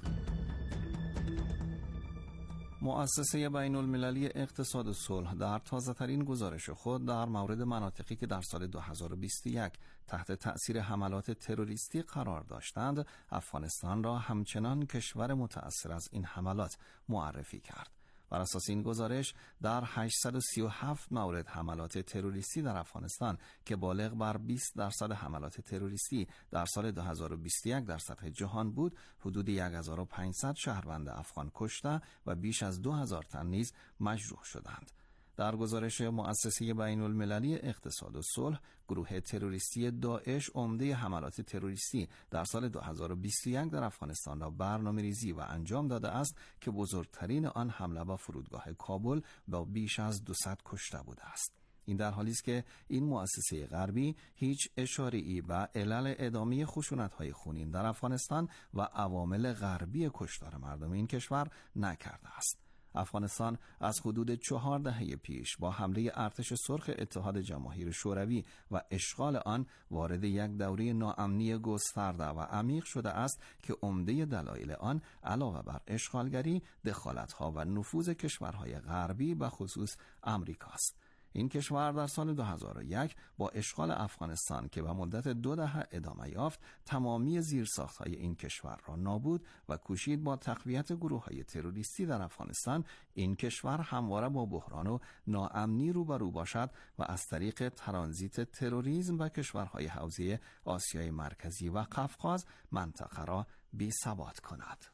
مؤسسه بین المللی اقتصاد و صلح در تازه‌ترین گزارش خود در مورد مناطقی که در سال 2021 تحت تأثیر حملات تروریستی قرار داشتند، افغانستان را همچنان کشور متأثر از این حملات معرفی کرد. بر اساس این گزارش در 837 مورد حملات تروریستی در افغانستان که بالغ بر 20% حملات تروریستی در سال 2021 در سطح جهان بود، حدود 1500 شهروند افغان کشته و بیش از 2000 تن نیز مجروح شدند. در گزارش مؤسسه بین المللی اقتصاد و صلح، گروه تروریستی داعش عمده حملات تروریستی در سال 2021 در افغانستان را برنامه‌ریزی و انجام داده است که بزرگترین آن حمله به فرودگاه کابل با بیش از 200 کشته بوده است. این در حالی است که این مؤسسه غربی هیچ اشاره‌ای به علل ادامه خشونت‌های خونین در افغانستان و عوامل غربی کشتار مردم این کشور نکرده است. افغانستان از حدود 4 دهه پیش با حمله ارتش سرخ اتحاد جماهیر شوروی و اشغال آن وارد یک دوره ناامنی گسترده و عمیق شده است که عمده دلایل آن علاوه بر اشغالگری، دخالت‌ها و نفوذ کشورهای غربی به خصوص آمریکا است. این کشور در سال 2001 با اشغال افغانستان که به مدت 2 دهه ادامه یافت، تمامی زیرساخت‌های این کشور را نابود و کوشید با تقویت گروه‌های تروریستی در افغانستان این کشور همواره با بحران و ناامنی روبرو باشد و از طریق ترانزیت تروریسم و کشورهای حوزه آسیای مرکزی و قفقاز منطقه را بی‌ثبات کند.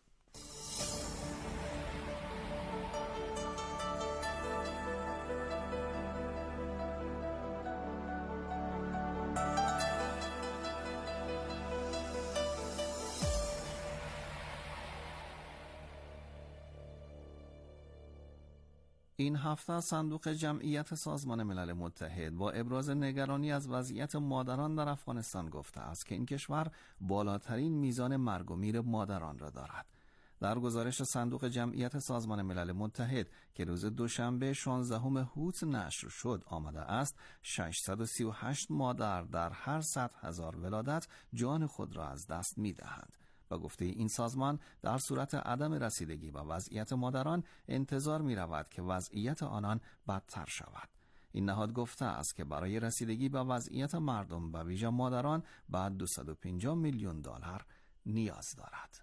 این هفته صندوق جمعیت سازمان ملل متحد با ابراز نگرانی از وضعیت مادران در افغانستان گفته است که این کشور بالاترین میزان مرگ و میر مادران را دارد. در گزارش صندوق جمعیت سازمان ملل متحد که روز دوشنبه 16 اوت نشر شد آمده است 638 مادر در هر 100,000 ولادت جان خود را از دست می‌دهند. و گفته این سازمان در صورت عدم رسیدگی به وضعیت مادران انتظار می رود که وضعیت آنان بدتر شود. این نهاد گفته است که برای رسیدگی به وضعیت مردم به ویژه مادران بعد 250 میلیون دلار نیاز دارد.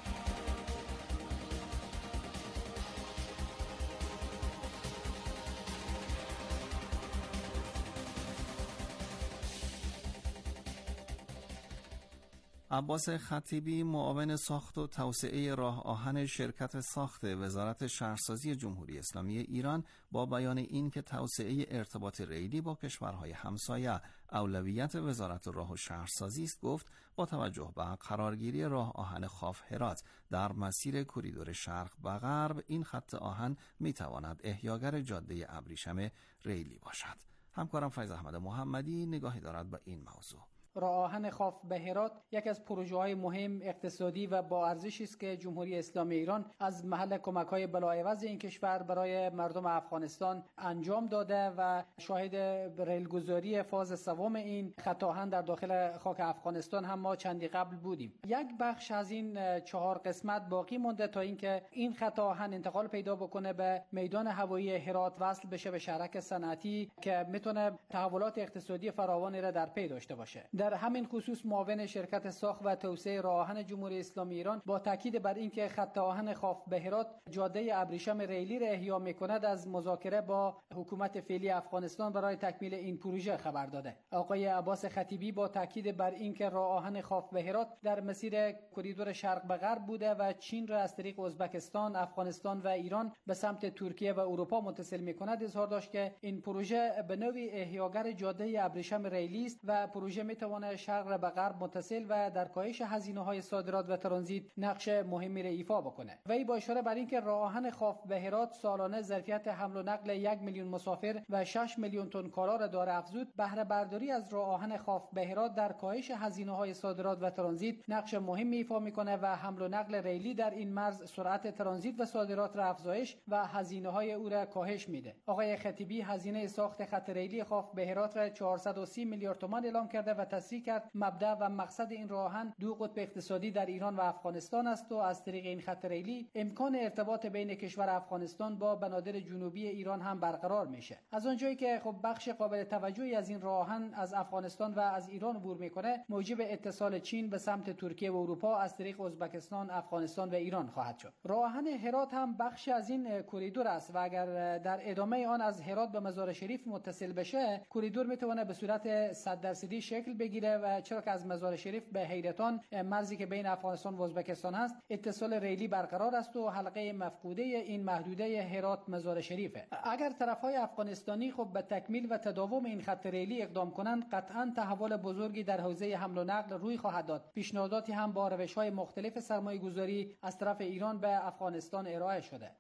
عباس خطیبی معاون ساخت و توسعه راه آهن شرکت ساخت وزارت شهرسازی جمهوری اسلامی ایران با بیان این که توسعه ارتباط ریلی با کشورهای همسایه اولویت وزارت راه و شهرسازی است گفت با توجه به قرارگیری راه آهن خاف هرات در مسیر کریدور شرق و غرب این خط آهن میتواند احیاگر جاده ابریشم ریلی باشد. همکارم فیض احمد محمدی نگاهی دارد به این موضوع. راه آهن خاف به هرات یک از پروژه‌های مهم اقتصادی و با ارزشی است که جمهوری اسلامی ایران از محل کمک‌های بلاعوض این کشور برای مردم افغانستان انجام داده و شاهد ریلگذاری فاز سوم این خط آهن در داخل خاک افغانستان هم ما چندی قبل بودیم. یک بخش از این 4 قسمت باقی مونده تا اینکه این خط آهن انتقال پیدا بکنه به میدان هوایی هرات، وصل بشه به شهرک صنعتی که میتونه تحولات اقتصادی فراوانی را در پی داشته باشه. در همین خصوص معاون شرکت ساخت و توسعه راه آهن جمهوری اسلامی ایران با تاکید بر اینکه خط آهن خاف به هرات جاده ابریشم ریلی را احیا می‌کند از مذاکره با حکومت فعلی افغانستان برای تکمیل این پروژه خبر داده. آقای عباس خطیبی با تاکید بر اینکه راه آهن خاف به هرات در مسیر کریدور شرق به غرب بوده و چین را از طریق ازبکستان، افغانستان و ایران به سمت ترکیه و اروپا متصل می‌کند اظهار داشت که این پروژه به نوعی احیاگر جاده ابریشم ریلی است و پروژه می‌تواند شرق را به غرب متصل و در کاهش هزینه‌های صادرات و ترانزیت نقش مهمی را ایفا بکنه. وی با اشاره بر اینکه راه آهن خاف به هرات سالانه ظرفیت حمل و نقل 1 میلیون مسافر و 6 میلیون تن کالا را داره افزود، بهره برداری از راه آهن خاف به هرات در کاهش هزینه‌های صادرات و ترانزیت نقش مهمی ایفا میکنه و حمل و نقل ریلی در این مرز سرعت ترانزیت و صادرات را افزایش و هزینه‌های او را کاهش میده. آقای خطیبی هزینه ساخت خط ریلی خاف به هرات را 430 میلیارد تومان اعلام کرده و تصریح کرد مبدا و مقصد این راه آهن 2 قطب اقتصادی در ایران و افغانستان است و از طریق این خط ریلی امکان ارتباط بین کشور افغانستان با بنادر جنوبی ایران هم برقرار میشه. از اونجایی که خب بخش قابل توجهی از این راه آهن از افغانستان و از ایران عبور میکنه، موجب اتصال چین به سمت ترکیه و اروپا از طریق ازبکستان، افغانستان و ایران خواهد شد. راه آهن هرات هم بخشی از این کریدور است و اگر در ادامه آن از هرات به مزار شریف متصل بشه، کریدور میتونه به صورت 100% شکل بگیره و چرا که از مزار شریف به حیرتان مرزی که بین افغانستان و ازبکستان هست اتصال ریلی برقرار است و حلقه مفقوده این محدوده هرات مزار شریفه. اگر طرفهای افغانستانی خب به تکمیل و تداوم این خط ریلی اقدام کنند، قطعا تحول بزرگی در حوزه حمل و نقل روی خواهد داد. پیشنهاداتی هم با روش‌های مختلف سرمایه‌گذاری از طرف ایران به افغانستان ارائه شده.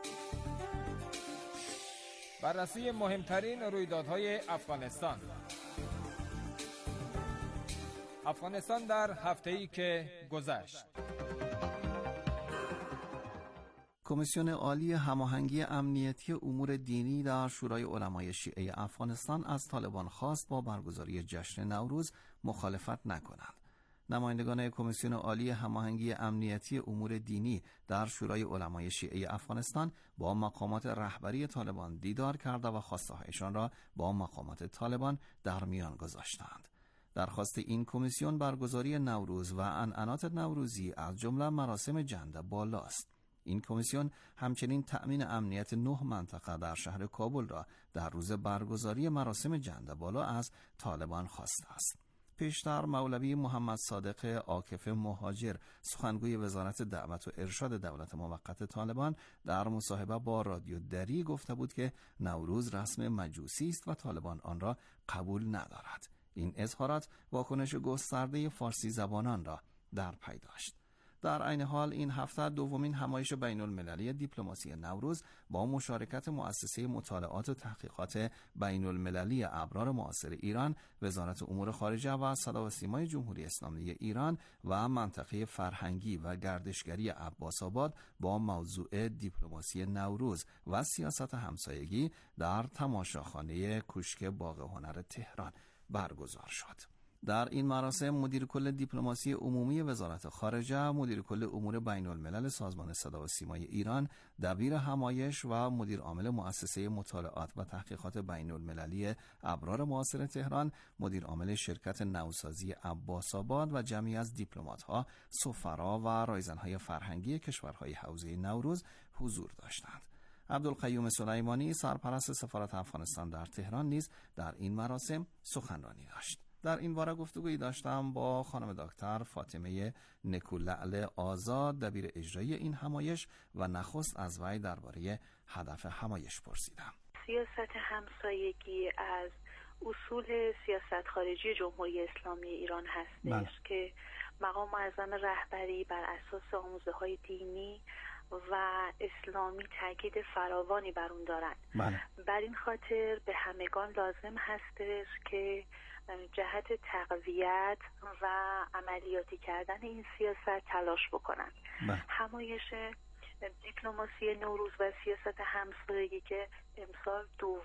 بررسی مهمترین رویدادهای افغانستان. افغانستان در هفته‌ای که گذشت. کمیسیون عالی هماهنگی امنیتی امور دینی در شورای علمای شیعه افغانستان از طالبان خواست با برگزاری جشن نوروز مخالفت نکنند. نمایندگان کمیسیون عالی هماهنگی امنیتی امور دینی در شورای علمای شیعه افغانستان با مقامات رهبری طالبان دیدار کرده و خواسته‌هایشان را با مقامات طالبان در میان گذاشتند. درخواست این کمیسیون برگزاری نوروز و عنعنات نوروزی از جمله مراسم جنده بالاست. این کمیسیون همچنین تأمین امنیت 9 منطقه در شهر کابل را در روز برگزاری مراسم جنده بالا از طالبان خواسته است. پیشتر مولوی محمد صادق عاکف مهاجر سخنگوی وزارت دعوت و ارشاد دولت موقت طالبان در مصاحبه با رادیو دری گفته بود که نوروز رسم مجوسی است و طالبان آن را قبول ندارد. این اظهارات واکنش گسترده فارسی زبانان را در پی داشت. در عین حال این هفته دومین همایش بین المللی دیپلماسی نوروز با مشارکت مؤسسه مطالعات و تحقیقات بین المللی ابرار معاصر ایران، وزارت امور خارجه و صدا و سیمای جمهوری اسلامی ایران و منطقه فرهنگی و گردشگری عباس‌آباد با موضوع دیپلماسی نوروز و سیاست همسایگی در تماشاخانه کوشک باغ هنر تهران برگزار شد. در این مراسم مدیر کل دیپلماسی عمومی وزارت خارجه، مدیر کل امور بین الملل سازمان صدا و سیمای ایران، دبیر همایش و مدیر عامل مؤسسه مطالعات و تحقیقات بین المللی ابرار معاصر تهران، مدیر عامل شرکت نوسازی عباس‌آباد و جمعی از دیپلمات‌ها، سفرا و رایزن‌های فرهنگی کشورهای حوزه نوروز حضور داشتند. عبدالقیوم سلیمانی سرپرست سفارت افغانستان در تهران نیز در این مراسم سخنرانی داشت. در این باره گفتگویی داشتم با خانم دکتر فاطمه نکولعل آزاد، دبیر اجرایی این همایش، و نخست از وی درباره هدف همایش پرسیدم. سیاست همسایگی از اصول سیاست خارجی جمهوری اسلامی ایران هستش که مقام معظم رهبری بر اساس آموزه‌های دینی و اسلامی تاکید فراوانی بر اون دارند. بر این خاطر به همگان لازم هستش که جهت تقویت و عملیاتی کردن این سیاست تلاش بکنند. همایش دیپلماسی نوروز و سیاست همسایگی که امسال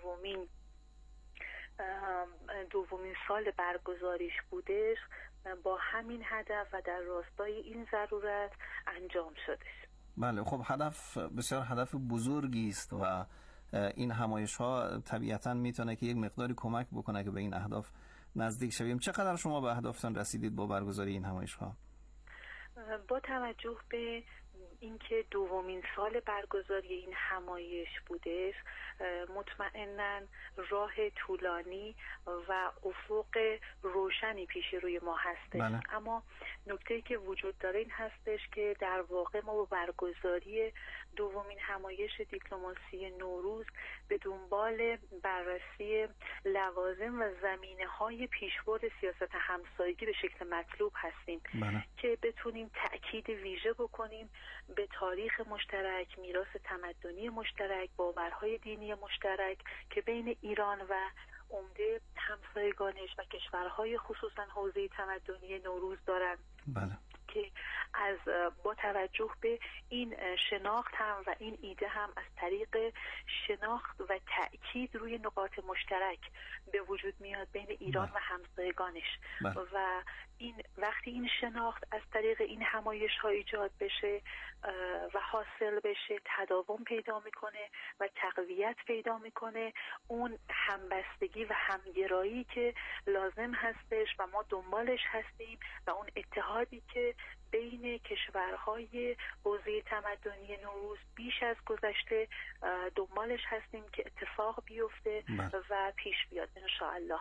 دومین سال برگزاریش بودش، با همین هدف و در راستای این ضرورت انجام شدش. بله، خب هدف بسیار هدف بزرگی است و این همایش ها طبیعتاً میتونه که یک مقداری کمک بکنه که به این اهداف نزدیک شویم. چقدر شما به اهدافتان رسیدید با برگزاری این همایش ها؟ با توجه به اینکه دومین سال برگزاری این همایش بودش، مطمئناً راه طولانی و افق روشنی پیش روی ما هستش. اما نکته‌ای که وجود داره این هستش که در واقع ما با برگزاری دومین همایش دیپلماسی نوروز به دنبال بررسی لوازم و زمینه‌های پیشبرد سیاست همسایگی به شکل مطلوب هستیم که بتونیم تأکید ویژه بکنیم به تاریخ مشترک، میراث تمدنی مشترک، باورهای دینی مشترک که بین ایران و عمده همسایگانش و کشورهای خصوصا حوزه تمدنی نوروز دارند. که از با توجه به این شناخت هم و این ایده هم از طریق شناخت و تأکید روی نقاط مشترک به وجود میاد بین ایران و همسایگانش و این وقتی این شناخت از طریق این همایش ها ایجاد بشه و حاصل بشه، تداوم پیدا میکنه و تقویت پیدا میکنه، اون همبستگی و همگرایی که لازم هستش و ما دنبالش هستیم و اون اتحادی که بین کشورهای حوزه تمدنی نوروز بیش از گذشته دنبالش هستیم که اتفاق بیفته و پیش بیاد انشاءالله.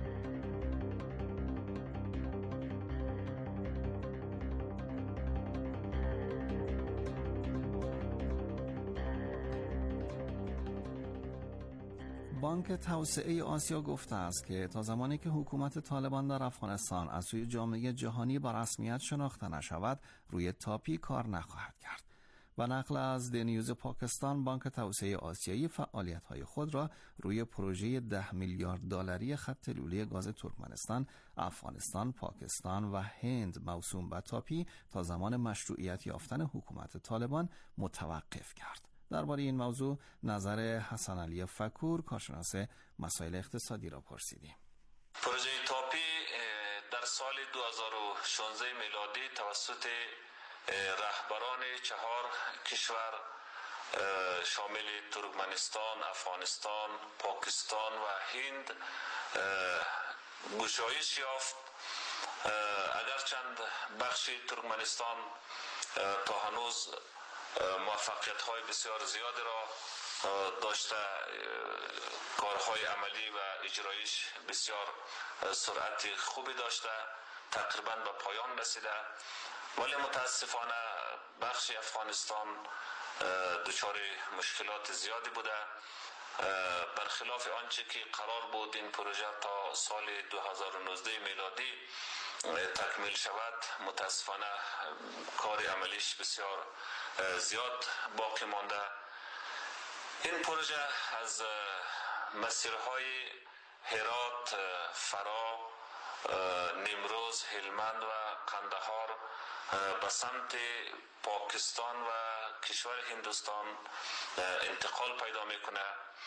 بانک توسعه آسیا گفته است که تا زمانی که حکومت طالبان در افغانستان از سوی جامعه جهانی با رسمیت شناخته نشود، روی تاپی کار نخواهد کرد. و نقل از دنیوز پاکستان، بانک توسعه آسیایی فعالیت‌های خود را روی پروژه 10 میلیارد دلاری خط لوله گاز ترکمنستان، افغانستان، پاکستان و هند موسوم به تاپی تا زمان مشروعیت یافتن حکومت طالبان متوقف کرد. درباره این موضوع نظر حسن علی فکور، کارشناس مسائل اقتصادی را پرسیدیم. پروژه تاپی در در سال 2016 میلادی توسط رهبران 4 کشور شامل ترکمنستان، افغانستان، پاکستان و هند گشایش یافت. اگرچند بخش ترکمنستان تا هنوز موفقیت‌های بسیار زیادی را داشته، کارهای عملی و اجرایش بسیار سرعت خوبی داشته، تقریبا به پایان رسیده، ولی متاسفانه بخش افغانستان دچار مشکلات زیادی بوده. برخلاف آنچه که قرار بود این پروژه تا سال 2019 میلادی تکمیل شود، متاسفانه کار عملیش بسیار زیاد باقی مانده. این پروژه از مسیرهای هرات، فرا، نیمروز، هلمند و قندهار به سمت پاکستان و کشور هندوستان انتقال پیدا میکنه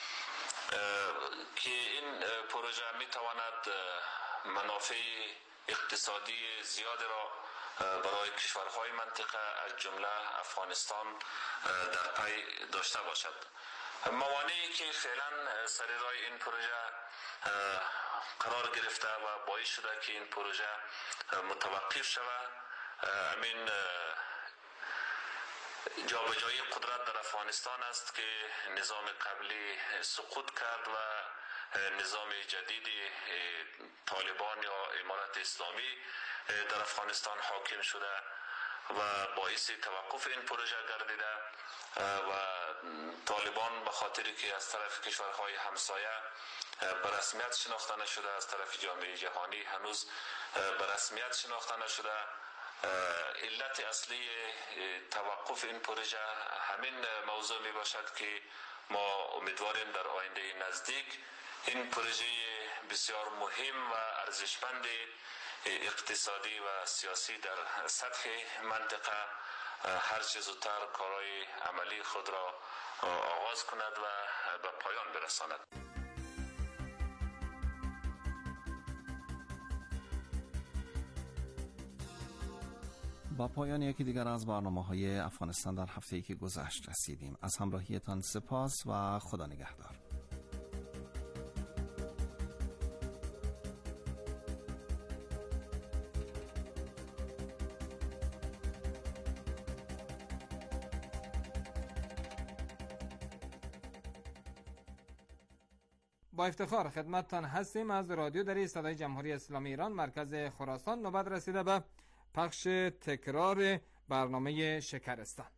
که این پروژه میتواند منافع اقتصادی زیاد را برای کشورهای منطقه از جمله افغانستان در پی داشته باشد. موانعی که فعلا سر راه این پروژه قرار گرفته و باعث شده که این پروژه متوقف شود، همین جابجایی قدرت در افغانستان است که نظام قبلی سقوط کرد و نظام جدید طالبان یا امارت اسلامی در افغانستان حاکم شده و باعث توقف این پروژه گردیده و طالبان به خاطری که از طرف کشورهای همسایه به رسمیت شناخته نشده، از طرف جامعه جهانی هنوز به رسمیت شناخته نشده. علت اصلی توقف این پروژه همین موضوع می باشد که ما امیدواریم در آینده نزدیک این پروژه بسیار مهم و ارزشمند اقتصادی و سیاسی در سطح منطقه هر چه زودتر کارهای عملی خود را آغاز کند و به پایان برساند. با پایان یکی دیگر از برنامه‌های افغانستان در هفته‌ای که گذشت رسیدیم. از همراهیتان سپاس و خدا نگهدار. با افتخار خدمتتان هستیم از رادیو دری صدای جمهوری اسلامی ایران مرکز خراسان. نوبت رسیده به پخش تکرار برنامه شکرستان.